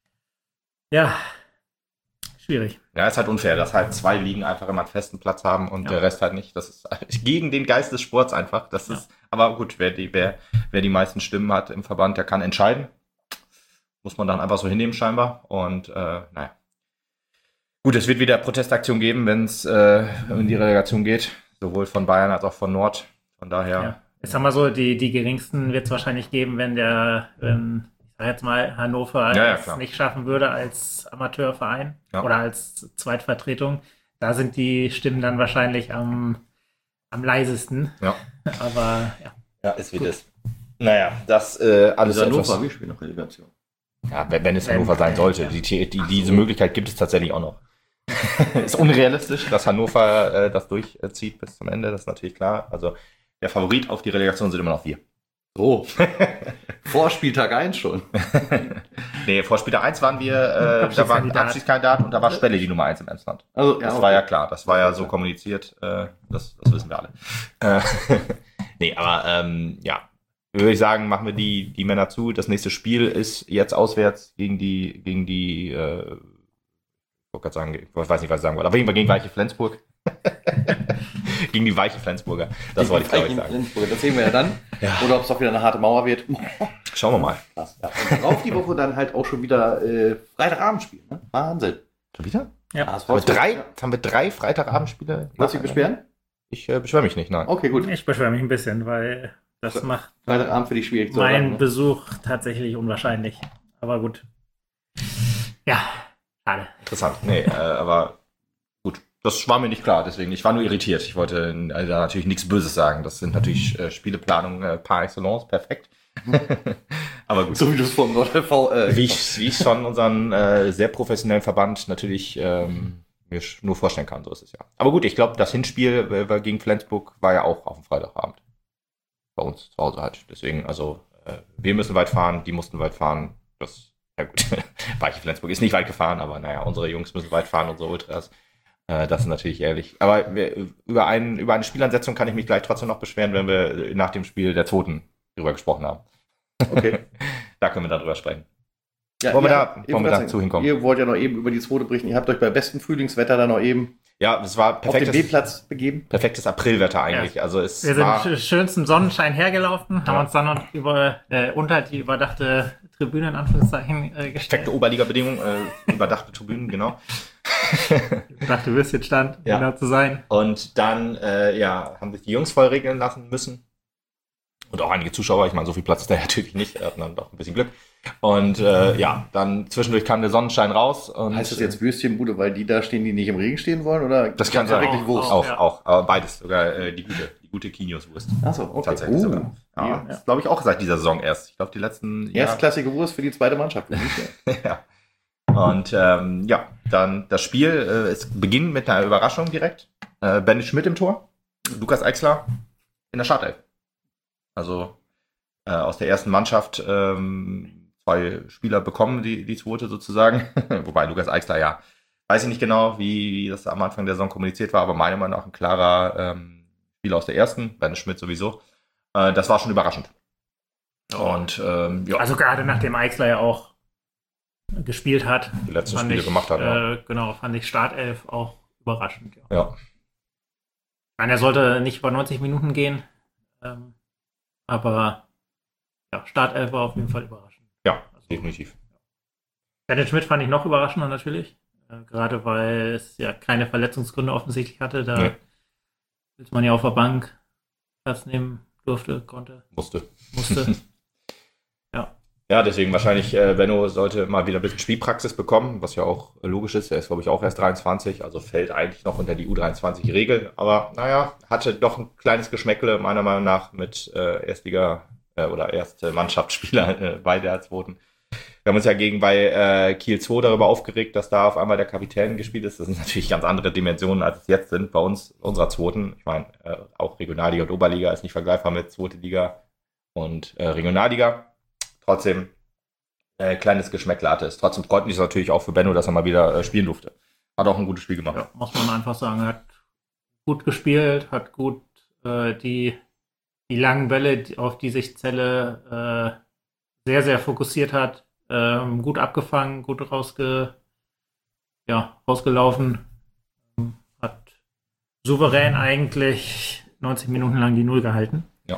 Ja, schwierig.
Ja, ist halt unfair, dass halt 2 Ligen einfach immer einen festen Platz haben und der Rest halt nicht. Das ist gegen den Geist des Sports einfach. Das ist, aber gut, wer die meisten Stimmen hat im Verband, der kann entscheiden. Muss man dann einfach so hinnehmen scheinbar. Und naja. Gut, es wird wieder Protestaktion geben, wenn es in die Relegation geht. Sowohl von Bayern als auch von Nord. Von daher.
Ja. Ich sag mal so, die geringsten wird es wahrscheinlich geben, wenn ich sag jetzt mal, Hannover es nicht schaffen würde als Amateurverein oder als Zweitvertretung. Da sind die Stimmen dann wahrscheinlich am leisesten.
Ja.
Aber
ja, ist wie das. Naja, das alles
Hannover, wir spielen noch Relegation.
Ja, wenn es Hannover sein sollte. Diese Möglichkeit gibt es tatsächlich auch noch. Ist unrealistisch, dass Hannover das durchzieht bis zum Ende, das ist natürlich klar. Also der Favorit auf die Relegation sind immer noch wir.
So. Vor Spieltag 1 schon.
Nee, vor Spieltag 1 waren wir, da war ein Abschiedskandidat und da war Spelle die Nummer 1 im Emsland.
Also,
das war ja klar, das war ja so kommuniziert, das wissen wir alle. Nee, aber würde ich sagen, machen wir die Männer zu. Das nächste Spiel ist jetzt auswärts gegen die ich wollte gerade sagen, ich weiß nicht, was ich sagen wollte, aber jeden Fall gegen Weiche Flensburg. Gegen die Weiche Flensburger. Das wollte ich, glaube ich, sagen.
Das sehen wir ja dann. Ja. Oder ob es auch wieder eine harte Mauer wird.
Schauen wir mal.
Krass, ja. Und darauf die Woche dann halt auch schon wieder Freitagabendspiel. Ne? Wahnsinn.
Schon wieder?
Ja.
Haben wir 3 Freitagabendspiele?
Wolltest du dich beschweren?
Ich beschwere mich nicht, nein.
Okay, gut.
Ich beschwere mich ein bisschen, weil das macht
Freitagabend für dich schwierig zu
meinen
erwarten, ne?
Besuch tatsächlich unwahrscheinlich. Aber gut. Ja, schade.
Interessant. Nee, aber gut. Das war mir nicht klar, deswegen. Ich war nur irritiert. Ich wollte da natürlich nichts Böses sagen. Das sind natürlich Spieleplanungen par excellence, perfekt. Aber gut.
So wie du es vom NordLV
Wie ich von unseren sehr professionellen Verband natürlich mir nur vorstellen kann, so ist es ja. Aber gut, ich glaube, das Hinspiel gegen Flensburg war ja auch auf dem Freitagabend. Bei uns zu Hause halt. Deswegen, also, wir müssen weit fahren, die mussten weit fahren. Das, ja gut, Weiche Flensburg ist nicht weit gefahren, aber naja, unsere Jungs müssen weit fahren, unsere Ultras. Das ist natürlich ehrlich. Aber über eine Spielansetzung kann ich mich gleich trotzdem noch beschweren, wenn wir nach dem Spiel der Zweiten drüber gesprochen haben.
Okay.
Da können wir dann drüber sprechen.
Ja,
wollen wir dazu hinkommen?
Ihr wollt ja noch eben über die Zweite berichten. Ihr habt euch bei bestem Frühlingswetter da noch eben
Ja, es war
auf den
perfektes,
B-Platz begeben.
perfektes Aprilwetter eigentlich. Also es
Wir
war
sind schönsten Sonnenschein hergelaufen, haben
Ja.
uns dann noch unter die überdachte Tribüne in Anführungszeichen gestellt.
perfekte Oberliga-Bedingungen, überdachte Tribünen, genau.
Überdachte Würstchenstand,
Ja.
genau zu sein.
Und dann haben sich die Jungs voll regeln lassen müssen. Und auch einige Zuschauer, ich meine, so viel Platz ist da natürlich nicht, wir hatten dann doch ein bisschen Glück. Und dann zwischendurch kam der Sonnenschein raus. Und
Heißt das jetzt Würstchenbude, weil die da stehen, die nicht im Regen stehen wollen? Oder
Das kann
gibt's da
sein.
wirklich Wurst?
Auch.
Auch, aber beides, sogar die gute Kinios-Wurst.
Achso, okay.
Tatsächlich sogar. Ja,
Ja.
das glaube ich auch seit dieser Saison erst. Ich glaube, die letzten
Erstklassige Wurst für die zweite Mannschaft.
ja. Und dann das Spiel. Es beginnt mit einer Überraschung direkt. Bennett Schmidt im Tor. Lukas Eichsler in der Startelf. Also aus der ersten Mannschaft 2 Spieler bekommen, die zweite sozusagen. Wobei Lukas Eichsler, ja, weiß ich nicht genau, wie das am Anfang der Saison kommuniziert war, aber meiner Meinung nach ein klarer Spieler aus der ersten. Bennett Schmidt sowieso. Das war schon überraschend. Und
Also gerade nachdem Eichsler ja auch gespielt hat,
die letzten
fand
Spiele
ich,
gemacht hat. Ja.
genau, fand ich Startelf auch überraschend. Ja.
Ja.
Ich meine, er sollte nicht über 90 Minuten gehen, aber ja, Startelf war auf jeden Fall überraschend.
Ja, definitiv.
Bennett Schmidt fand ich noch überraschender natürlich, gerade weil es ja keine Verletzungsgründe offensichtlich hatte. Da
Nee.
sitzt man ja auf der Bank Platz nehmen durfte, konnte,
Musste.
musste.
Ja, deswegen wahrscheinlich, Benno sollte mal wieder ein bisschen Spielpraxis bekommen, was ja auch logisch ist. Er ist, glaube ich, auch erst 23, also fällt eigentlich noch unter die U23-Regel. Aber naja, hatte doch ein kleines Geschmäckle, meiner Meinung nach, mit Erstliga- oder Erste-Mannschaftsspieler bei der zweiten. Wir haben uns ja bei Kiel 2 darüber aufgeregt, dass da auf einmal der Kapitän gespielt ist. Das sind natürlich ganz andere Dimensionen, als es jetzt sind bei uns, unserer zweiten. Ich meine, auch Regionalliga und Oberliga ist nicht vergleichbar mit zweite Liga und Regionalliga. Trotzdem kleines Geschmäckle hatte es. Trotzdem freut mich es natürlich auch für Benno, dass er mal wieder spielen durfte. Hat auch ein gutes Spiel gemacht.
Ja, muss man einfach sagen, er hat gut gespielt, hat gut die langen Bälle, auf die sich Zelle sehr, sehr fokussiert hat, gut abgefangen, gut rausgelaufen, hat souverän eigentlich 90 Minuten lang die Null gehalten.
Ja.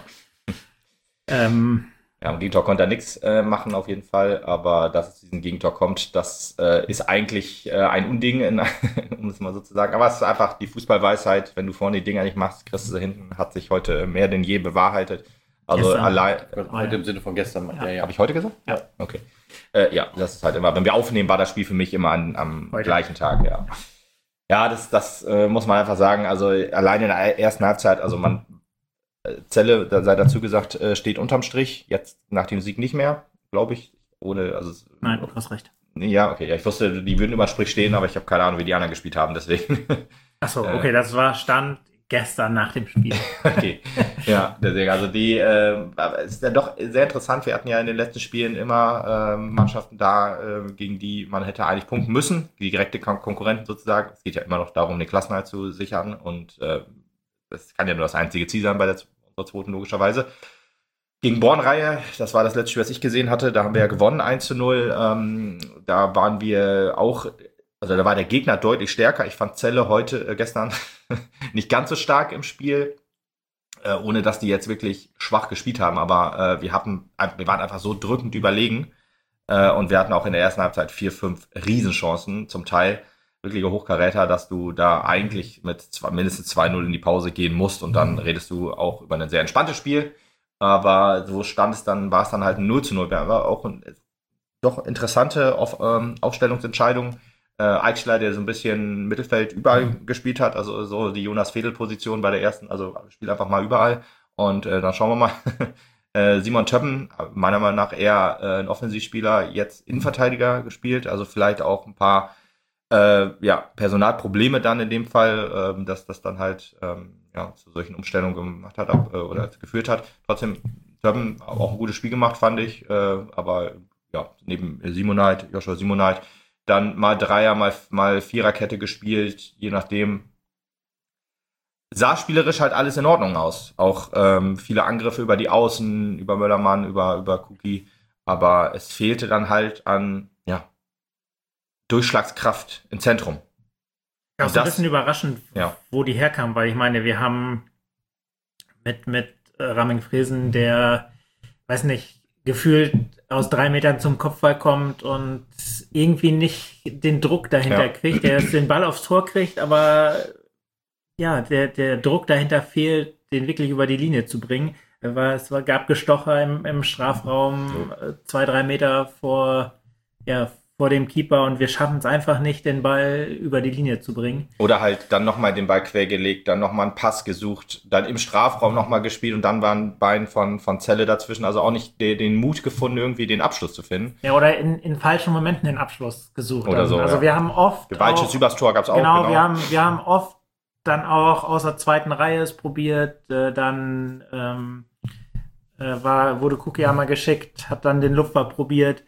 Ja,
am Gegentor konnte er nichts machen auf jeden Fall, aber dass es diesen Gegentor kommt, das ist eigentlich ein Unding, um es mal so zu sagen. Aber es ist einfach die Fußballweisheit, wenn du vorne die Dinger nicht machst, kriegst du sie hinten, hat sich heute mehr denn je bewahrheitet. Also
Gestern.
allein,
Heute im Sinne von gestern. Ja.
habe ich heute gesagt?
Ja.
Okay. Das ist halt immer, wenn wir aufnehmen, war das Spiel für mich immer am
Heute.
gleichen Tag, ja. Ja, das muss man einfach sagen, also allein in der ersten Halbzeit, also Zelle, da sei dazu gesagt, steht unterm Strich, jetzt nach dem Sieg nicht mehr, glaube ich,
nein, du hast recht.
Ja, okay, ja, ich wusste, die würden über den Strich stehen, aber ich habe keine Ahnung, wie die anderen gespielt haben, deswegen.
Achso, okay, das war Stand gestern nach dem Spiel.
Okay, ja, deswegen, also es ist ja doch sehr interessant, wir hatten ja in den letzten Spielen immer Mannschaften da, gegen die man hätte eigentlich punkten müssen, die direkte Konkurrenten sozusagen. Es geht ja immer noch darum, den Klassenerhalt zu sichern und das kann ja nur das einzige Ziel sein bei unserer zweiten logischerweise. Gegen Bornreihe, das war das letzte Spiel, was ich gesehen hatte, da haben wir ja gewonnen, 1:0. Da waren wir auch, also da war der Gegner deutlich stärker. Ich fand Celle gestern nicht ganz so stark im Spiel, ohne dass die jetzt wirklich schwach gespielt haben, aber wir waren einfach so drückend überlegen und wir hatten auch in der ersten Halbzeit 4, 5 Riesenchancen zum Teil. wirkliche Hochkaräter, dass du da eigentlich mit mindestens 2-0 in die Pause gehen musst und dann redest du auch über ein sehr entspanntes Spiel. Aber so war es dann halt ein 0:0. Aber auch doch interessante Aufstellungsentscheidung. Eichler, der so ein bisschen Mittelfeld überall gespielt hat, also so die Jonas Fedel-Position bei der ersten, also spielt einfach mal überall. Und dann schauen wir mal. Simon Töppen, meiner Meinung nach eher ein Offensivspieler, jetzt Innenverteidiger gespielt, also vielleicht auch ein paar Personalprobleme dann in dem Fall, dass das dann halt zu solchen Umstellungen gemacht hat oder geführt hat. Trotzdem Töppen auch ein gutes Spiel gemacht, fand ich, aber ja, neben Joshua Simonite, dann mal Dreier, mal Viererkette gespielt, je nachdem. Sah spielerisch halt alles in Ordnung aus. Auch viele Angriffe über die Außen, über Möllermann, über Cookie. Aber es fehlte dann halt an Durchschlagskraft im Zentrum.
Ja, auch so ein bisschen überraschend, wo die herkam, weil ich meine, wir haben mit Raming Fresen, der, weiß nicht, gefühlt aus 3 Metern zum Kopfball kommt und irgendwie nicht den Druck dahinter kriegt, der den Ball aufs Tor kriegt, aber ja, der Druck dahinter fehlt, den wirklich über die Linie zu bringen. Es gab Gestocher im Strafraum, 2-3 Meter vor dem Keeper und wir schaffen es einfach nicht, den Ball über die Linie zu bringen.
Oder halt dann nochmal den Ball quergelegt, dann nochmal einen Pass gesucht, dann im Strafraum nochmal gespielt und dann war ein Bein von Zelle dazwischen, also auch nicht den Mut gefunden, irgendwie den Abschluss zu finden.
Ja, oder in falschen Momenten den Abschluss gesucht.
Oder so,
also wir haben oft
Gewaltschuss übers Tor gab es auch.
Genau, wir haben oft dann auch aus der zweiten Reihe es probiert, dann wurde Kukiyama geschickt, hat dann den Luftball probiert.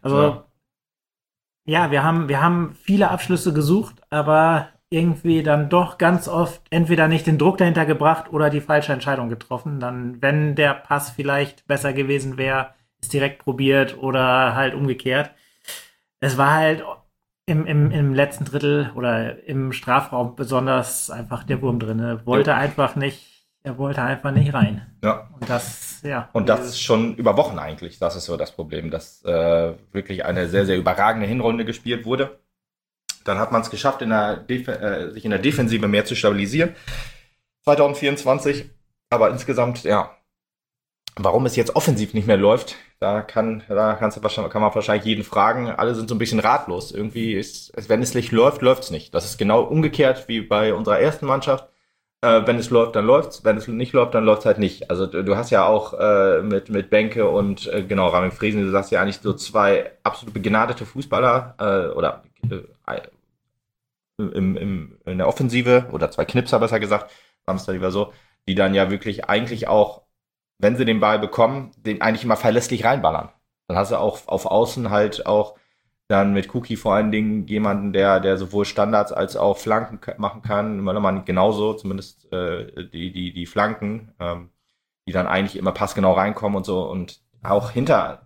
Ja, wir haben viele Abschlüsse gesucht, aber irgendwie dann doch ganz oft entweder nicht den Druck dahinter gebracht oder die falsche Entscheidung getroffen. Dann, wenn der Pass vielleicht besser gewesen wäre, ist direkt probiert oder halt umgekehrt. Es war halt im letzten Drittel oder im Strafraum besonders einfach der Wurm drin. Er wollte einfach nicht rein.
Ja.
Und
das schon über Wochen eigentlich. Das ist so das Problem, dass wirklich eine sehr, sehr überragende Hinrunde gespielt wurde. Dann hat man es geschafft, sich in der Defensive mehr zu stabilisieren. 2024. Aber insgesamt, warum es jetzt offensiv nicht mehr läuft, kann man wahrscheinlich jeden fragen. Alle sind so ein bisschen ratlos. Irgendwie wenn es nicht läuft, läuft es nicht. Das ist genau umgekehrt wie bei unserer ersten Mannschaft. Wenn es läuft, dann läuft's. Wenn es nicht läuft, dann läuft's halt nicht. Also du hast ja auch mit Benke und Raming Fresen, du sagst ja eigentlich so 2 absolut begnadete Fußballer oder in der Offensive oder 2 Knipser besser gesagt, sagen wir es da lieber so, die dann ja wirklich eigentlich auch, wenn sie den Ball bekommen, den eigentlich immer verlässlich reinballern. Dann hast du auch auf Außen halt auch dann mit Cookie vor allen Dingen jemanden, der sowohl Standards als auch Flanken machen kann. Möllermann genauso, zumindest die Flanken, die dann eigentlich immer passgenau reinkommen und so. Und auch hinter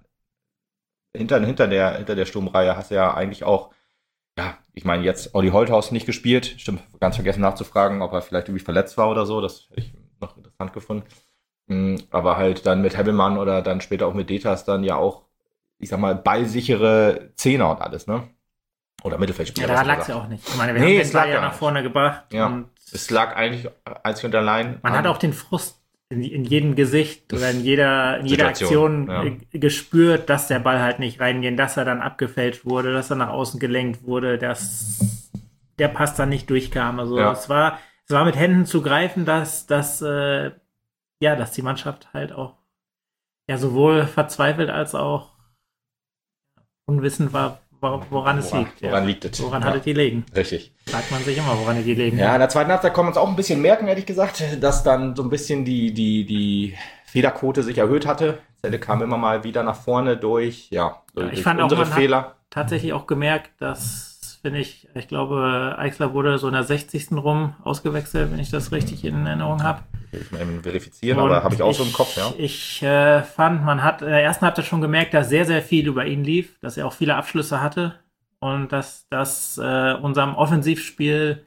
der Sturmreihe hast du ja eigentlich auch, ich meine jetzt Olli Holthaus nicht gespielt. Stimmt, ganz vergessen nachzufragen, ob er vielleicht irgendwie verletzt war oder so. Das hätte ich noch interessant gefunden. Aber halt dann mit Hebbelmann oder dann später auch mit Detas dann ja auch, ich sag mal, ballsichere Zehner und alles, ne? Oder Mittelfeldspieler.
Ja, da lag es ja auch nicht. Ich meine, wir haben den Ball ja nach vorne gebracht.
Ja, und es lag eigentlich einzig und allein.
Man hat auch den Frust in jedem Gesicht oder in jeder Aktion gespürt, dass der Ball halt nicht reingehen, dass er dann abgefälscht wurde, dass er nach außen gelenkt wurde, dass der Pass dann nicht durchkam. Also es war mit Händen zu greifen, dass die Mannschaft halt auch sowohl verzweifelt als auch unwissend war, woran es liegt.
Woran liegt es?
Woran hat es gelegen?
Richtig.
Fragt man sich immer, woran es gelegen hat.
Ja, in der zweiten Halbzeit kann man es auch ein bisschen merken, ehrlich gesagt, dass dann so ein bisschen die Fehlerquote sich erhöht hatte. Zelle kam immer mal wieder nach vorne durch
ich fand
unsere
auch, man
Fehler.
Hat tatsächlich auch gemerkt, dass, ich glaube, Eichler wurde so in der 60. rum ausgewechselt, wenn ich das richtig in Erinnerung habe.
Ich mal eben verifizieren, aber habe ich auch so im Kopf, ja.
Ich fand, man hat in der ersten Halbzeit schon gemerkt, dass sehr, sehr viel über ihn lief, dass er auch viele Abschlüsse hatte und dass das unserem Offensivspiel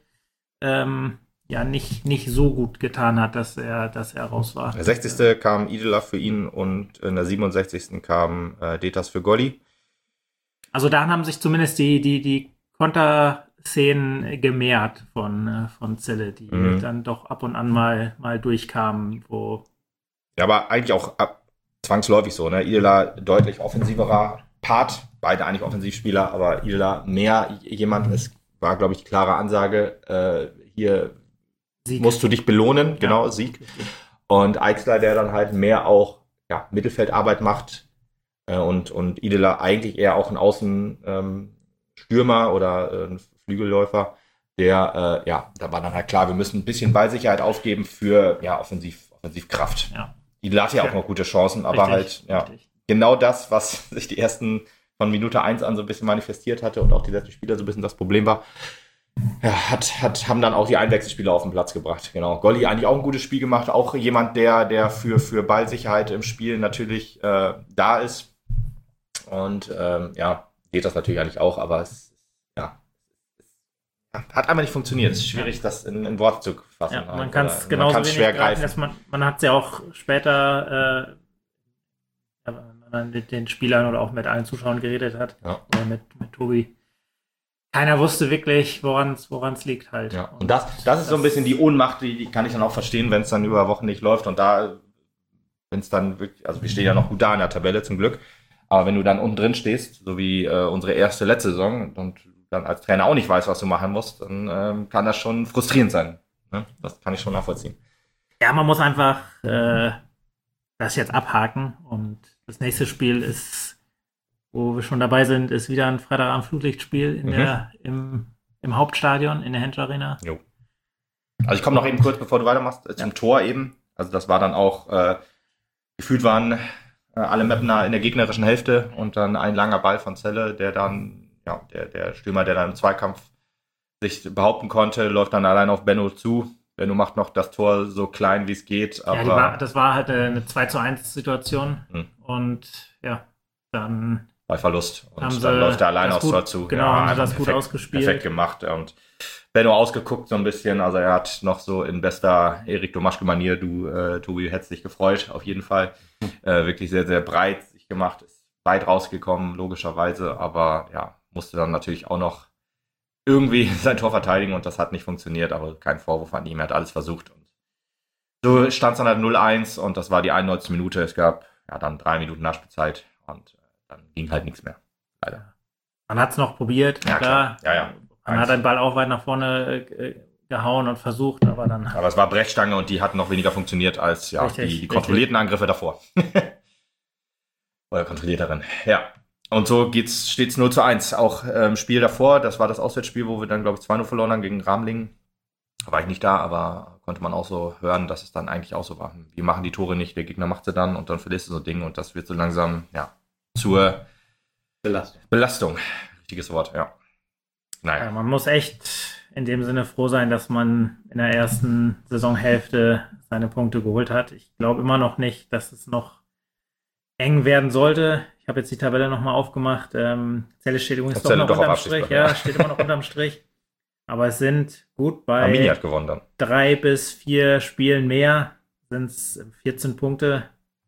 nicht so gut getan hat, dass er raus war.
In der 60. kam Idela für ihn und in der 67. kam Detas für Golli.
Also da haben sich zumindest die Konter Szenen gemehrt von Celle, die dann doch ab und an mal durchkamen, wo.
Ja, aber eigentlich auch zwangsläufig so, ne? Ila deutlich offensiverer Part, beide eigentlich Offensivspieler, aber Ila mehr jemand, es war, glaube ich, die klare Ansage, hier Sieg. Musst du dich belohnen, genau, Sieg. Und Eichsler, der dann halt mehr auch Mittelfeldarbeit macht und Idela eigentlich eher auch ein Außenstürmer oder ein Flügelläufer, der, da war dann halt klar, wir müssen ein bisschen Ballsicherheit aufgeben für Offensivkraft. Ja. Idela hatte ja auch noch gute Chancen, aber richtig. Genau das, was sich die ersten von Minute 1 an so ein bisschen manifestiert hatte und auch die letzten Spieler so ein bisschen das Problem war, haben dann auch die Einwechselspieler auf den Platz gebracht. Genau. Golli eigentlich auch ein gutes Spiel gemacht, auch jemand, der für Ballsicherheit im Spiel natürlich da ist. Und geht das natürlich eigentlich auch, aber es hat einfach nicht funktioniert. Es ist schwierig, das in Worte zu fassen.
Ja, man kann es genauso wenig schwer greifen. Man hat es ja auch später, wenn man mit den Spielern oder auch mit allen Zuschauern geredet hat, oder mit Tobi. Keiner wusste wirklich, woran es liegt halt.
Ja. Und das ist so ein bisschen die Ohnmacht, die kann ich dann auch verstehen, wenn es dann über Wochen nicht läuft. Und da, wenn es dann wirklich, also wir stehen ja noch gut da in der Tabelle zum Glück, aber wenn du dann unten drin stehst, so wie unsere letzte Saison und dann als Trainer auch nicht weißt, was du machen musst, dann kann das schon frustrierend sein. Ne? Das kann ich schon nachvollziehen.
Ja, man muss einfach das jetzt abhaken und das nächste Spiel ist, wo wir schon dabei sind, ist wieder ein Freitagabend Flutlichtspiel im Hauptstadion, in der Hensch Arena.
Jo. Also ich komme noch eben kurz, bevor du weitermachst, zum Tor eben. Also das war dann auch, gefühlt waren alle Mapner in der gegnerischen Hälfte und dann ein langer Ball von Celle, der dann, der Stürmer, der dann im Zweikampf sich behaupten konnte, läuft dann allein auf Benno zu. Benno macht noch das Tor so klein, wie es geht. Aber
das war halt eine 2:1-Situation und dann
bei Verlust. Und dann läuft er alleine aufs Tor zu.
Genau, haben sie das gut ausgespielt.
Perfekt gemacht. Und Benno ausgeguckt so ein bisschen. Also er hat noch so in bester Erik Domaschke-Manier, Tobi, hättest dich gefreut, auf jeden Fall. Wirklich sehr, sehr breit sich gemacht. Ist weit rausgekommen, logischerweise. Aber musste dann natürlich auch noch irgendwie sein Tor verteidigen. Und das hat nicht funktioniert. Aber kein Vorwurf an ihm. Er hat alles versucht. Und so stand es dann halt 0-1. Und das war die 91. Minute. Es gab dann 3 Minuten Nachspielzeit. Und dann ging halt nichts mehr, leider.
Man hat es noch probiert, klar.
Ja.
Man hat den Ball auch weit nach vorne gehauen und versucht, aber dann...
Aber es war Brechstange und die hatten noch weniger funktioniert als die kontrollierten Angriffe davor. Oder kontrollierteren. Ja. Und so steht's 0:1. Auch im Spiel davor, das war das Auswärtsspiel, wo wir dann, glaube ich, 2-0 verloren haben gegen Ramlingen. Da war ich nicht da, aber konnte man auch so hören, dass es dann eigentlich auch so war. Wir machen die Tore nicht, der Gegner macht sie dann und dann verlierst du so Dinge und das wird so langsam, zur Belastung. Richtiges Wort, ja. Naja.
Man muss echt in dem Sinne froh sein, dass man in der ersten Saisonhälfte seine Punkte geholt hat. Ich glaube immer noch nicht, dass es noch eng werden sollte. Ich habe jetzt die Tabelle nochmal aufgemacht. Celle steht übrigens doch noch unterm Strich. Ja, steht immer noch unterm Strich. Aber es sind gut bei
Arminia hat gewonnen dann.
3 bis 4 Spielen mehr. Sind es 14 Punkte.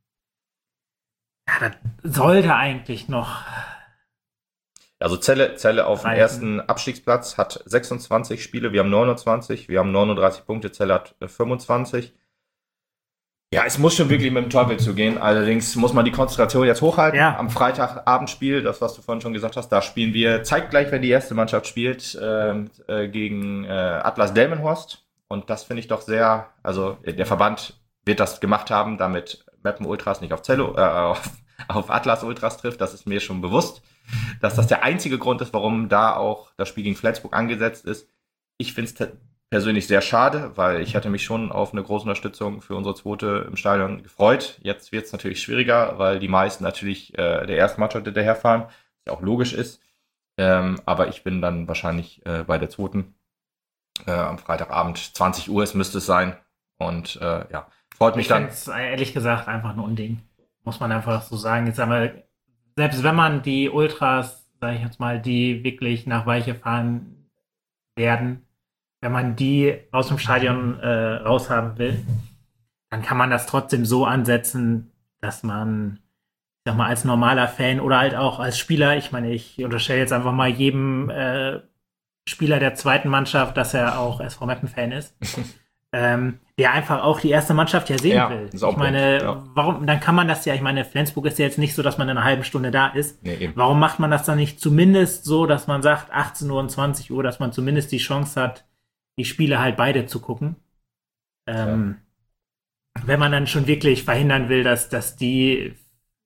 Ja, das sollte eigentlich noch.
Also Celle auf dem ersten Abstiegsplatz hat 26 Spiele, wir haben 29, wir haben 39 Punkte, Celle hat 25. Ja, es muss schon wirklich mit dem Teufel zugehen, allerdings muss man die Konzentration jetzt hochhalten. Ja. Am Freitagabendspiel, das was du vorhin schon gesagt hast, da spielen wir zeitgleich, wenn die erste Mannschaft spielt, gegen Atlas Delmenhorst und das finde ich doch sehr, also der Verband wird das gemacht haben, damit Meppen Ultras nicht auf Atlas Ultras trifft, das ist mir schon bewusst, dass das der einzige Grund ist, warum da auch das Spiel gegen Flensburg angesetzt ist. Ich finde es persönlich sehr schade, weil ich hatte mich schon auf eine große Unterstützung für unsere zweite im Stadion gefreut. Jetzt wird es natürlich schwieriger, weil die meisten natürlich der ersten Mannschaft hinterherfahren, was ja auch logisch ist. Aber ich bin dann wahrscheinlich bei der zweiten am Freitagabend, 20 Uhr müsste es sein. Und freut mich dann.
Ich finde es ehrlich gesagt einfach ein Unding. Muss man einfach so sagen. Jetzt haben wir, selbst wenn man die Ultras, sage ich jetzt mal, die wirklich nach Weiche fahren werden, wenn man die aus dem Stadion raushaben will, dann kann man das trotzdem so ansetzen, dass man, ich sag mal, als normaler Fan oder halt auch als Spieler, ich meine, ich unterstelle jetzt einfach mal jedem Spieler der zweiten Mannschaft, dass er auch SV Meppen-Fan ist. Der einfach auch die erste Mannschaft ja sehen will. Ich meine, warum, dann kann man das ja, ich meine, Flensburg ist ja jetzt nicht so, dass man in einer halben Stunde da ist.
Nee, eben.
Warum macht man das dann nicht zumindest so, dass man sagt, 18 Uhr und 20 Uhr, dass man zumindest die Chance hat, die Spiele halt beide zu gucken? Wenn man dann schon wirklich verhindern will, dass die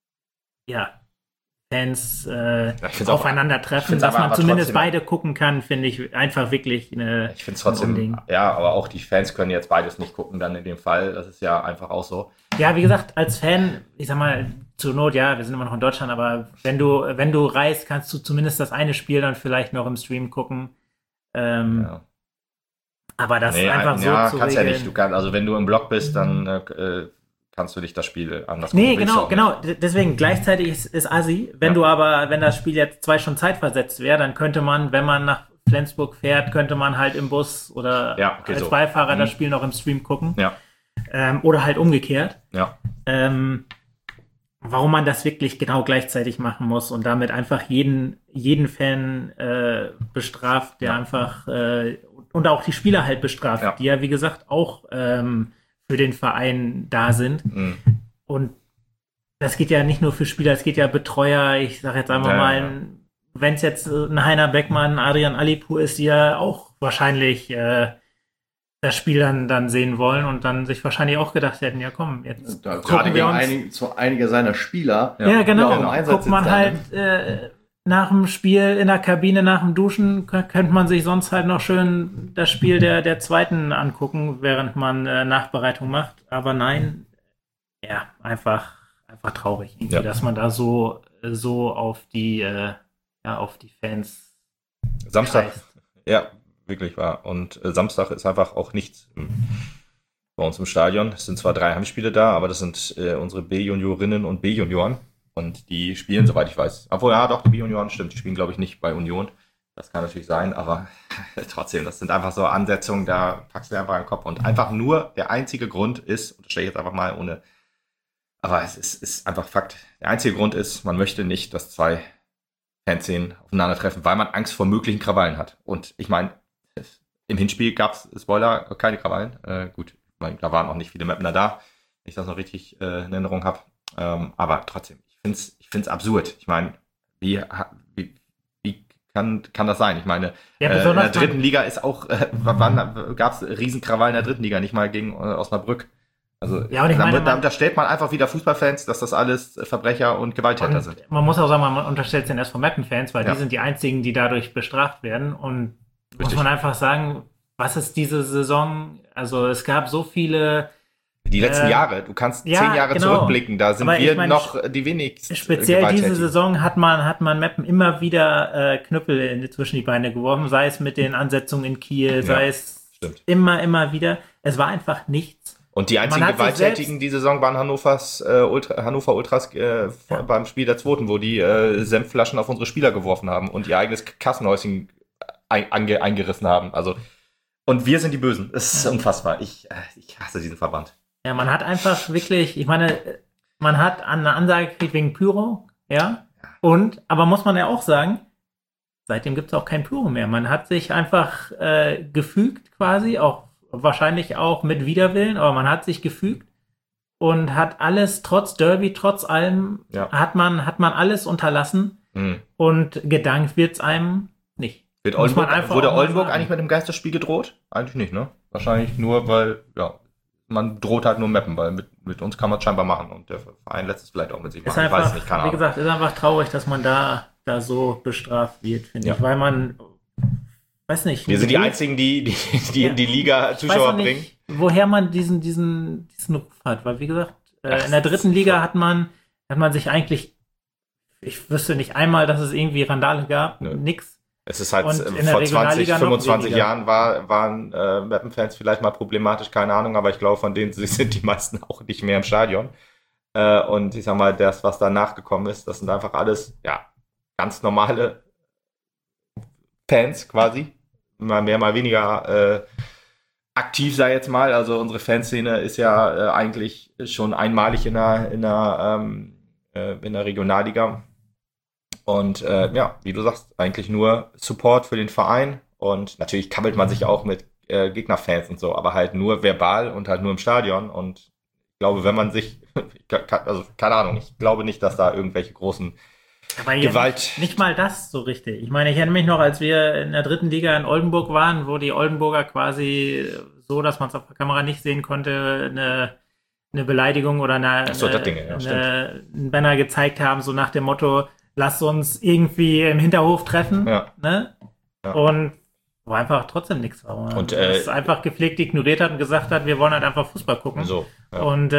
Fans aufeinandertreffen, dass man zumindest beide gucken kann, finde ich einfach wirklich eine.
Ich finde es trotzdem, aber auch die Fans können jetzt beides nicht gucken, dann in dem Fall. Das ist ja einfach auch so.
Ja, wie gesagt, als Fan, ich sag mal, zur Not, wir sind immer noch in Deutschland, aber wenn du reist, kannst du zumindest das eine Spiel dann vielleicht noch im Stream gucken. Aber das ist einfach so zu
kannst
regeln.
Ja nicht. Also wenn du im Blog bist, dann kannst du dich das Spiel anders
gucken. Nee, genau. Deswegen gleichzeitig ist Assi. Wenn das Spiel jetzt 2 Stunden Zeit versetzt wäre, dann könnte man, wenn man nach Flensburg fährt, könnte man halt im Bus oder als Beifahrer das Spiel noch im Stream gucken. Ja. Oder halt umgekehrt.
Ja.
Warum man das wirklich genau gleichzeitig machen muss und damit einfach jeden Fan bestraft, der einfach und auch die Spieler halt bestraft, die ja, wie gesagt, auch für den Verein da sind. Mhm. Und das geht ja nicht nur für Spieler, es geht ja Betreuer, ich sag jetzt einfach mal, wenn es jetzt ein Heiner Beckmann, Adrian Alipu ist, die ja auch wahrscheinlich das Spiel dann sehen wollen und dann sich wahrscheinlich auch gedacht hätten, ja komm, jetzt
gerade gegen einige seiner Spieler.
Ja, genau. Guckt man halt nach dem Spiel in der Kabine, nach dem Duschen, könnte man sich sonst halt noch schön das Spiel der zweiten angucken, während man Nachbereitung macht. Aber nein, einfach traurig, dass man da so auf die Fans
Samstag, wirklich wahr. Und Samstag ist einfach auch nichts bei uns im Stadion. Es sind zwar 3 Heimspiele da, aber das sind unsere B-Juniorinnen und B-Junioren. Und die spielen, soweit ich weiß. Obwohl, die B-Junioren, stimmt, die spielen, glaube ich, nicht bei Union. Das kann natürlich sein, aber trotzdem, das sind einfach so Ansetzungen, da packst du einfach einen Kopf. Und einfach nur der einzige Grund ist, und das stelle ich jetzt einfach mal ohne, aber es ist einfach Fakt, der einzige Grund ist, man möchte nicht, dass 2 Fanszenen aufeinandertreffen, weil man Angst vor möglichen Krawallen hat. Und ich meine, im Hinspiel gab es, Spoiler, keine Krawallen. Gut, ich meine, da waren auch nicht viele Mapner da, wenn ich das noch richtig in Erinnerung habe. Aber trotzdem, ich find's absurd. Ich meine, wie kann das sein? Ich meine, in der dritten Liga ist auch, gab es Riesenkrawall in der dritten Liga, nicht mal gegen Osnabrück. Also da stellt man einfach wieder Fußballfans, dass das alles Verbrecher und Gewalttäter sind.
Man muss auch sagen, man unterstellt es den SV Meppen-Fans, weil die sind die einzigen, die dadurch bestraft werden. Und muss man einfach sagen, was ist diese Saison? Also es gab so viele.
Die letzten Jahre, du kannst 10 Jahre zurückblicken, da sind wir noch die wenigsten.
Speziell diese Saison hat man Meppen immer wieder Knüppel zwischen die Beine geworfen, sei es mit den Ansetzungen in Kiel, sei es immer wieder. Es war einfach nichts.
Und die einzigen Gewalttätigen die Saison waren Hannover Ultras beim Spiel der zweiten, wo die Senfflaschen auf unsere Spieler geworfen haben und ihr eigenes Kassenhäuschen eingerissen haben. Also, und wir sind die Bösen. Das ist unfassbar. Ich hasse diesen Verband.
Ja, man hat einfach wirklich, ich meine, man hat eine Ansage gekriegt wegen Pyro, aber muss man ja auch sagen, seitdem gibt es auch kein Pyro mehr. Man hat sich einfach gefügt quasi, auch wahrscheinlich auch mit Widerwillen, aber man hat sich gefügt und hat alles, trotz Derby, trotz allem, hat man alles unterlassen und gedankt wird's einem nicht.
Wurde Oldenburg eigentlich mit dem Geisterspiel gedroht? Eigentlich nicht, ne? Wahrscheinlich nur, weil, man droht halt nur Meppen, weil mit uns kann man es scheinbar machen und der Verein lässt es vielleicht auch mit sich machen.
Ich weiß es nicht, keine Ahnung. Wie gesagt, ist einfach traurig, dass man da so bestraft wird, finde ich, weil man, weiß nicht.
Wir sind die Einzigen, die in die Liga Zuschauer bringen.
Woher man diesen Ruf hat, weil wie gesagt, in der dritten Liga hat man sich eigentlich, ich wüsste nicht einmal, dass es irgendwie Randale gab, nix.
Es ist halt, vor 20, 25 Jahren waren Meppen-Fans vielleicht mal problematisch, keine Ahnung, aber ich glaube, von denen sind die meisten auch nicht mehr im Stadion. Und ich sag mal, das, was danach gekommen ist, das sind einfach alles, ganz normale Fans quasi. Mal mehr, mal weniger aktiv, sei jetzt mal. Also unsere Fanszene ist ja eigentlich schon einmalig in der Regionalliga. Und wie du sagst, eigentlich nur Support für den Verein Und natürlich kabbelt man sich auch mit Gegnerfans und so, aber halt nur verbal und halt nur im Stadion. Und ich glaube, wenn man sich, also keine Ahnung, ich glaube nicht, dass da irgendwelche großen
Aber
Gewalt...
Nicht mal das so richtig. Ich meine, ich erinnere mich noch, als wir in der 3. Liga in Oldenburg waren, wo die Oldenburger quasi so, dass man es auf der Kamera nicht sehen konnte, eine Beleidigung oder einen Banner gezeigt haben, so nach dem Motto, lasst uns irgendwie im Hinterhof treffen.
Ja.
Ne?
Ja.
Und wo einfach trotzdem nichts war. Und es einfach gepflegt ignoriert hat und gesagt hat, wir wollen halt einfach Fußball gucken.
So, ja.
Und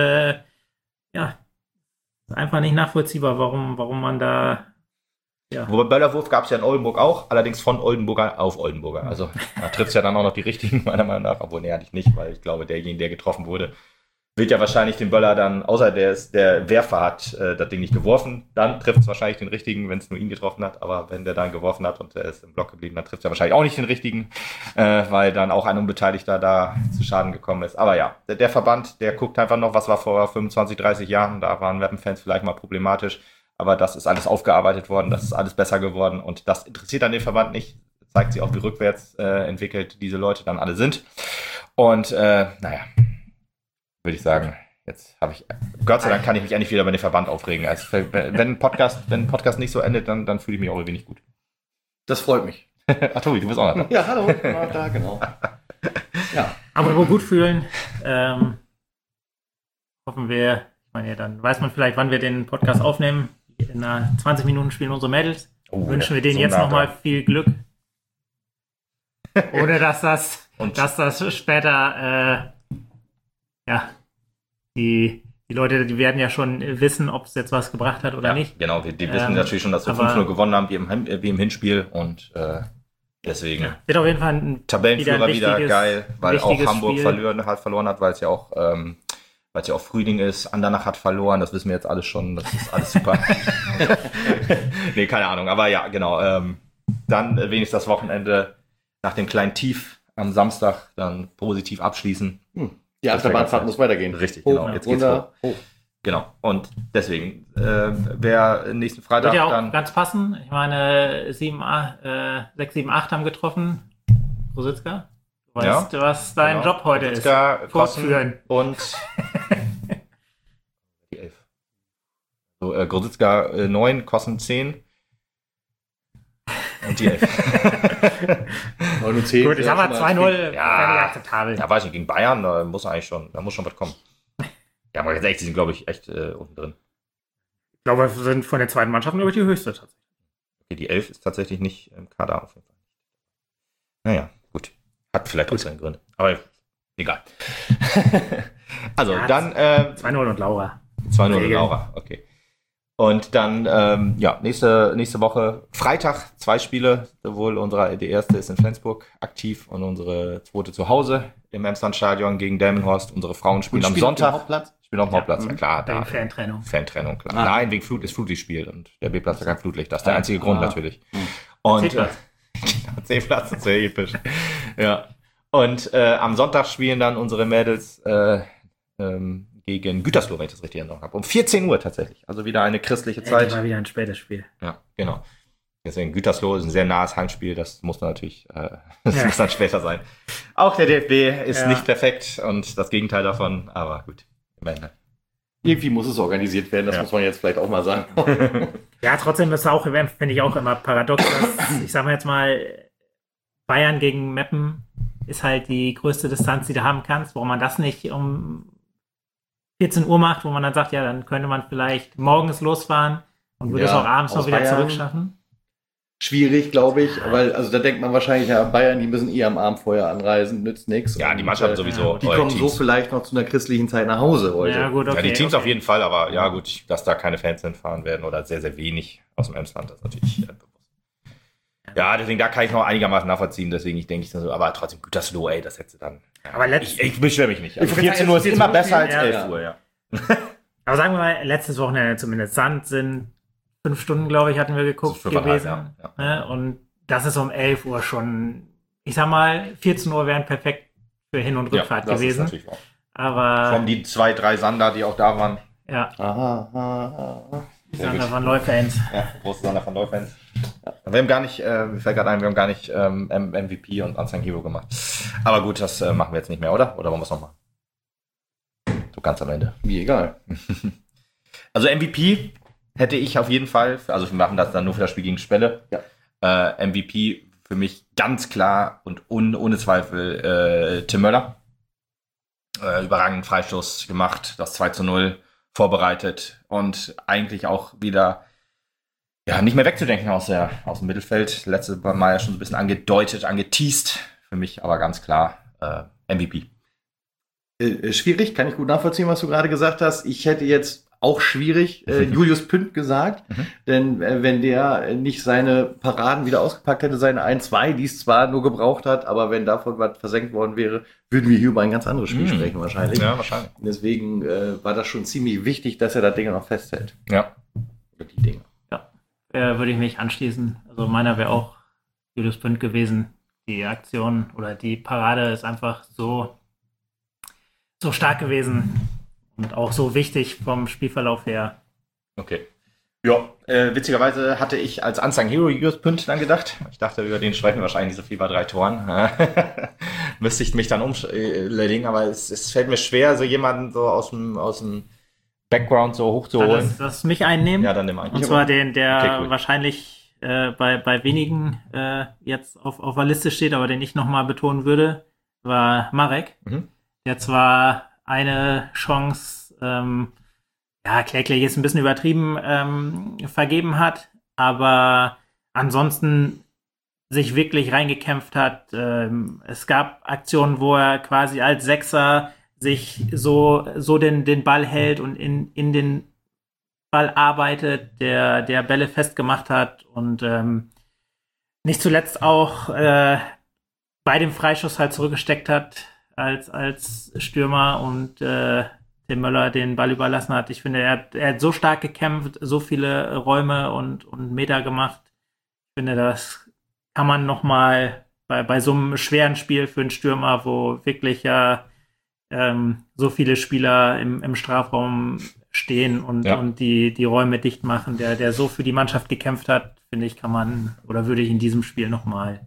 ist einfach nicht nachvollziehbar, warum man da... Ja.
Wobei Böllerwurf gab es ja in Oldenburg auch, allerdings von Oldenburger auf Oldenburger. Also da trifft es ja dann auch noch die richtigen, meiner Meinung nach. Obwohl, eigentlich nicht, weil ich glaube, derjenige, der getroffen wurde, wird ja wahrscheinlich den Böller dann, außer der Werfer hat das Ding nicht geworfen, dann trifft es wahrscheinlich den richtigen, wenn es nur ihn getroffen hat. Aber wenn der dann geworfen hat und der ist im Block geblieben, dann trifft er wahrscheinlich auch nicht den richtigen, weil dann auch ein Unbeteiligter da zu Schaden gekommen ist. Aber ja, der Verband, der guckt einfach noch, was war vor 25, 30 Jahren. Da waren Weppenfans vielleicht mal problematisch. Aber das ist alles aufgearbeitet worden, das ist alles besser geworden und das interessiert dann den Verband nicht. Zeigt sich auch, wie rückwärts entwickelt diese Leute dann alle sind. Und naja, würde ich sagen, jetzt habe ich, Gott sei Dank kann ich mich endlich wieder über den Verband aufregen. Also, wenn ein Podcast nicht so endet, dann fühle ich mich auch irgendwie nicht gut.
Das freut mich.
Ach Tobi, du bist auch noch da.
Ja, hallo, da, genau. Ja.
Aber wo gut fühlen, hoffen wir, ich meine, dann weiß man vielleicht, wann wir den Podcast aufnehmen. In 20 Minuten spielen unsere Mädels. Wünschen wir denen so jetzt nochmal viel Glück. Ohne dass das später, die Leute, die werden ja schon wissen, ob es jetzt was gebracht hat oder nicht.
Genau, die wissen natürlich schon, dass wir 5-0 gewonnen haben, wie im Hinspiel und deswegen. Ja,
wird auf jeden Fall ein
Tabellenführer wieder geil, weil auch Hamburg
Spiel
verloren hat, weil es ja auch Frühling ist, Andernach hat verloren, das wissen wir jetzt alles schon, das ist alles super. Nee, keine Ahnung, aber ja, genau. Dann wenigstens das Wochenende nach dem kleinen Tief am Samstag dann positiv abschließen.
Die Achterbahnfahrt muss weitergehen.
Richtig, genau. Jetzt geht's hoch. Genau, und deswegen, wer nächsten Freitag
wird ja auch
dann...
ganz passen. Ich meine, 6, 7, 8 haben getroffen. Rositzka? Du weißt, was dein Job heute
Rositzka,
ist. Fortführen.
Und die 11. So, Grositzka 9, Kossen 10. Und die 11.
9 und 10.
Gut, ich habe 2-0.
Ja,
akzeptabel.
Ja, weiß nicht, gegen Bayern, da muss schon was kommen. Ja, aber jetzt echt, die sind, glaube ich, echt unten drin.
Ich glaube, wir sind von den zweiten Mannschaften, glaube ich, die höchste tatsächlich.
Okay, die 11 ist tatsächlich nicht im Kader auf jeden Fall. Naja, gut. Hat vielleicht auch seine Gründe. Aber egal. Also, ja, dann
2-0 und Laura.
2-0 und Laura, okay. Und dann, nächste Woche Freitag 2 Spiele. Sowohl die erste ist in Flensburg aktiv und unsere zweite zu Hause im Emslandstadion gegen Delmenhorst. Unsere Frauen spielen am Sonntag. Spielen auf dem Hauptplatz, ja klar.
Wegen Fantrennung.
Fantrennung, klar. Nein, wegen Flutlichtspiel. Und der B-Platz hat kein Flutlicht. Das ist der einzige Grund natürlich. Und C-Platz ist sehr episch. Ja. Und am Sonntag spielen dann unsere Mädels gegen Gütersloh, wenn ich das richtig erinnert habe. Um 14 Uhr tatsächlich. Also wieder eine christliche Zeit.
War wieder ein spätes Spiel.
Ja, genau. Deswegen Gütersloh ist ein sehr nahes Heimspiel. Das muss dann natürlich muss dann später sein. Auch der DFB ist nicht perfekt und das Gegenteil davon. Aber gut, immerhin.
Irgendwie muss es organisiert werden. Das muss man jetzt vielleicht auch mal sagen.
Ja, trotzdem ist es auch, finde ich auch immer paradox, dass, ich sag mal jetzt mal, Bayern gegen Meppen ist halt die größte Distanz, die du haben kannst. Warum man das nicht um 14 Uhr macht, wo man dann sagt, ja, dann könnte man vielleicht morgens losfahren und würde es auch abends noch wieder zurückschaffen.
Schwierig, glaube ich, weil, also da denkt man wahrscheinlich, ja, Bayern, die müssen am Abend vorher anreisen, nützt nichts.
Ja, die Mannschaft sowieso.
Die kommen Teams so vielleicht noch zu einer christlichen Zeit nach Hause heute.
Ja, gut, okay.
Ja, die Teams auf jeden Fall, aber ja gut, dass da keine Fans hinfahren werden oder sehr, sehr wenig aus dem Emsland, das ist natürlich bewusst. Ja, deswegen, da kann ich noch einigermaßen nachvollziehen, deswegen denke ich so, aber trotzdem Gütersloh, das hätte dann. Ja, aber ich beschwere mich nicht. Also 14 Uhr ist immer besser als 11 Uhr, ja.
Aber sagen wir mal, letztes Wochenende zumindest Sand sind 5 Stunden, glaube ich, hatten wir geguckt gewesen. Ja. Und das ist um 11 Uhr schon, ich sag mal, 14 Uhr wären perfekt für Hin- und Rückfahrt gewesen.
Ist natürlich wahr.
Aber.
Von die 2, 3 Sander, die auch da waren.
Ja. Die Sander van Looy-Fans.
Ja, große Sander van Looy-Fans. Wir haben gar nicht, mir fällt gerade ein, wir haben gar nicht MVP und Unsung Hero gemacht. Aber gut, das machen wir jetzt nicht mehr, oder? Oder wollen wir es noch machen? So ganz am Ende.
Mir egal.
Also MVP hätte ich auf jeden Fall, also wir machen das dann nur für das Spiel gegen Spelle.
Ja.
MVP für mich ganz klar und ohne Zweifel Tim Möller. Überragenden Freistoß gemacht, das 2:0 vorbereitet und eigentlich auch wieder nicht mehr wegzudenken aus dem Mittelfeld. Letzte Mal ja schon so ein bisschen angeteased. Für mich aber ganz klar MVP.
Schwierig, kann ich gut nachvollziehen, was du gerade gesagt hast. Ich hätte jetzt auch schwierig Julius Pünd gesagt, denn wenn der nicht seine Paraden wieder ausgepackt hätte, seine 1-2, die es zwar nur gebraucht hat, aber wenn davon was versenkt worden wäre, würden wir hier über ein ganz anderes Spiel sprechen wahrscheinlich.
Ja, wahrscheinlich.
Deswegen war das schon ziemlich wichtig, dass er das Ding noch festhält.
Ja.
Oder die Dinge.
Ja, würde ich mich anschließen. Also meiner wäre auch Julius Pünd gewesen. Die Aktion oder die Parade ist einfach so stark gewesen. Und auch so wichtig vom Spielverlauf her.
Okay. Ja, witzigerweise hatte ich als Unsung Hero Julius Pünd dann gedacht. Ich dachte, über den sprechen wir wahrscheinlich nicht so viel bei 3 Toren. Müsste ich mich dann umlegen, aber es fällt mir schwer, so jemanden so aus dem Background so hochzuholen.
Das mich einnehmen.
Ja, dann nimm einen.
Und zwar den, der
Okay, cool.
wahrscheinlich bei wenigen jetzt auf der Liste steht, aber den ich nochmal betonen würde, war Marek. Der zwar eine Chance, kläglich ist ein bisschen übertrieben, vergeben hat, aber ansonsten sich wirklich reingekämpft hat. Es gab Aktionen, wo er quasi als Sechser sich so den Ball hält und in den Ball arbeitet, der Bälle festgemacht hat und nicht zuletzt auch bei dem Freischuss halt zurückgesteckt hat als Stürmer und dem Möller den Ball überlassen hat. Ich finde, er hat so stark gekämpft, so viele Räume und Meter gemacht. Ich finde, das kann man nochmal bei so einem schweren Spiel für einen Stürmer, wo wirklich so viele Spieler im Strafraum stehen und die Räume dicht machen, der so für die Mannschaft gekämpft hat, finde ich, würde ich in diesem Spiel nochmal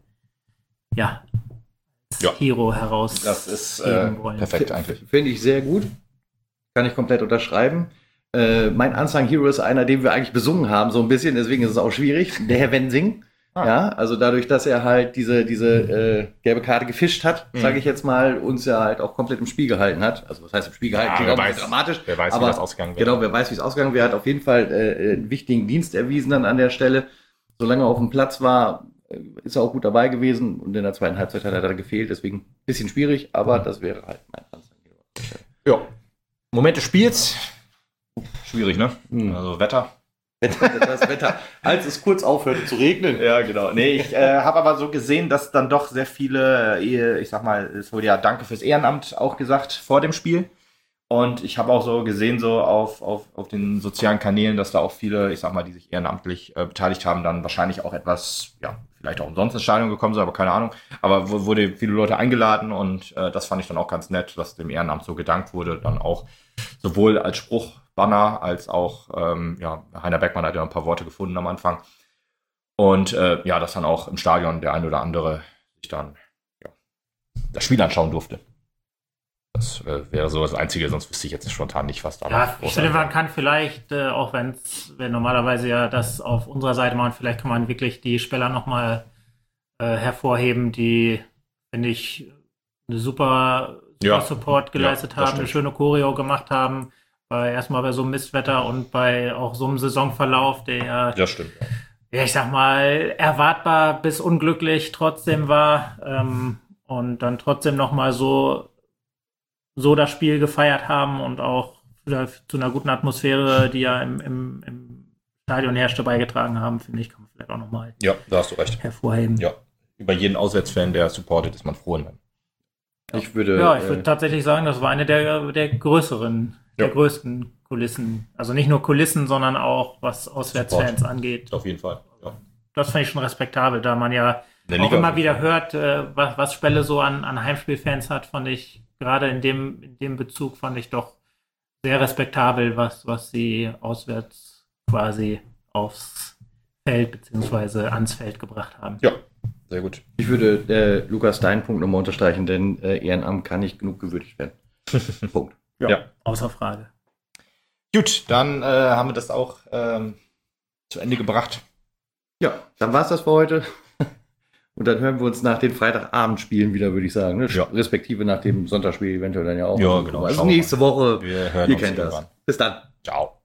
Hero heraus.
Das ist perfekt eigentlich.
Finde ich sehr gut. Kann ich komplett unterschreiben. Mein Unsung Hero ist einer, den wir eigentlich besungen haben, so ein bisschen, deswegen ist es auch schwierig. Der Herr Wensing. Ja, also dadurch, dass er halt diese gelbe Karte gefischt hat, sage ich jetzt mal, uns ja halt auch komplett im Spiel gehalten hat. Also was heißt im Spiel gehalten?
Wer weiß,
dramatisch.
Wer weiß,
aber,
wie das ausgegangen wäre.
Genau, wer weiß, wie es ausgegangen wäre, hat auf jeden Fall einen wichtigen Dienst erwiesen dann an der Stelle. Solange er auf dem Platz war, ist er auch gut dabei gewesen und in der zweiten Halbzeit hat er da gefehlt, deswegen ein bisschen schwierig, aber das wäre halt mein Unsung Hero.
Ja. Moment des Spiels. Schwierig, ne? Also Wetter.
Das Wetter, als es kurz aufhörte zu regnen.
Ja, genau. Nee, ich habe aber so gesehen, dass dann doch sehr viele, ich sag mal, es wurde ja Danke fürs Ehrenamt auch gesagt vor dem Spiel. Und ich habe auch so gesehen, so auf den sozialen Kanälen, dass da auch viele, ich sag mal, die sich ehrenamtlich beteiligt haben, dann wahrscheinlich auch etwas, vielleicht auch umsonst ins Stadion gekommen sind, aber keine Ahnung. Aber wurde viele Leute eingeladen und das fand ich dann auch ganz nett, dass dem Ehrenamt so gedankt wurde, dann auch sowohl als Spruchbanner als auch, Heiner Beckmann hat ja ein paar Worte gefunden am Anfang. Und dass dann auch im Stadion der ein oder andere sich dann das Spiel anschauen durfte. Das wäre so das Einzige, sonst wüsste ich jetzt spontan nicht, was da
Ja, ich finde, man kann vielleicht, auch wenn normalerweise ja das auf unserer Seite machen, vielleicht kann man wirklich die Spieler nochmal hervorheben, die, finde ich, eine super Support geleistet haben, eine schöne Choreo gemacht haben, erstmal bei so einem Mistwetter und bei auch so einem Saisonverlauf, der
das stimmt.
Ja, ich sag mal, erwartbar bis unglücklich trotzdem war und dann trotzdem nochmal so das Spiel gefeiert haben und auch zu einer guten Atmosphäre, die ja im Stadion herrschte, beigetragen haben, finde ich, kann man vielleicht auch nochmal
da hast du recht.
Hervorheben.
Ja, über jeden Auswärtsfan, der supportet, ist man froh.
Ich würde
tatsächlich sagen, das war eine der größeren, der größten Kulissen. Also nicht nur Kulissen, sondern auch, was Auswärtsfans
Support
angeht.
Auf jeden Fall, ja.
Das fand ich schon respektabel, da man ja auch immer wieder hört, was Spelle so an Heimspielfans hat, fand ich gerade in dem Bezug fand ich doch sehr respektabel, was sie auswärts quasi aufs Feld bzw. ans Feld gebracht haben.
Ja, sehr gut.
Ich würde Lukas deinen Punkt nochmal unterstreichen, denn Ehrenamt kann nicht genug gewürdigt werden. Punkt.
Ja.
Außer Frage.
Gut, dann haben wir das auch zu Ende gebracht.
Ja, dann war's das für heute. Und dann hören wir uns nach den Freitagabendspielen wieder, würde ich sagen. Ne?
Ja.
Respektive nach dem Sonntagsspiel eventuell dann ja auch.
Ja, genau.
Also nächste Woche.
Wir hören
Ihr
uns
kennt das.
irgendwann.
Bis dann.
Ciao.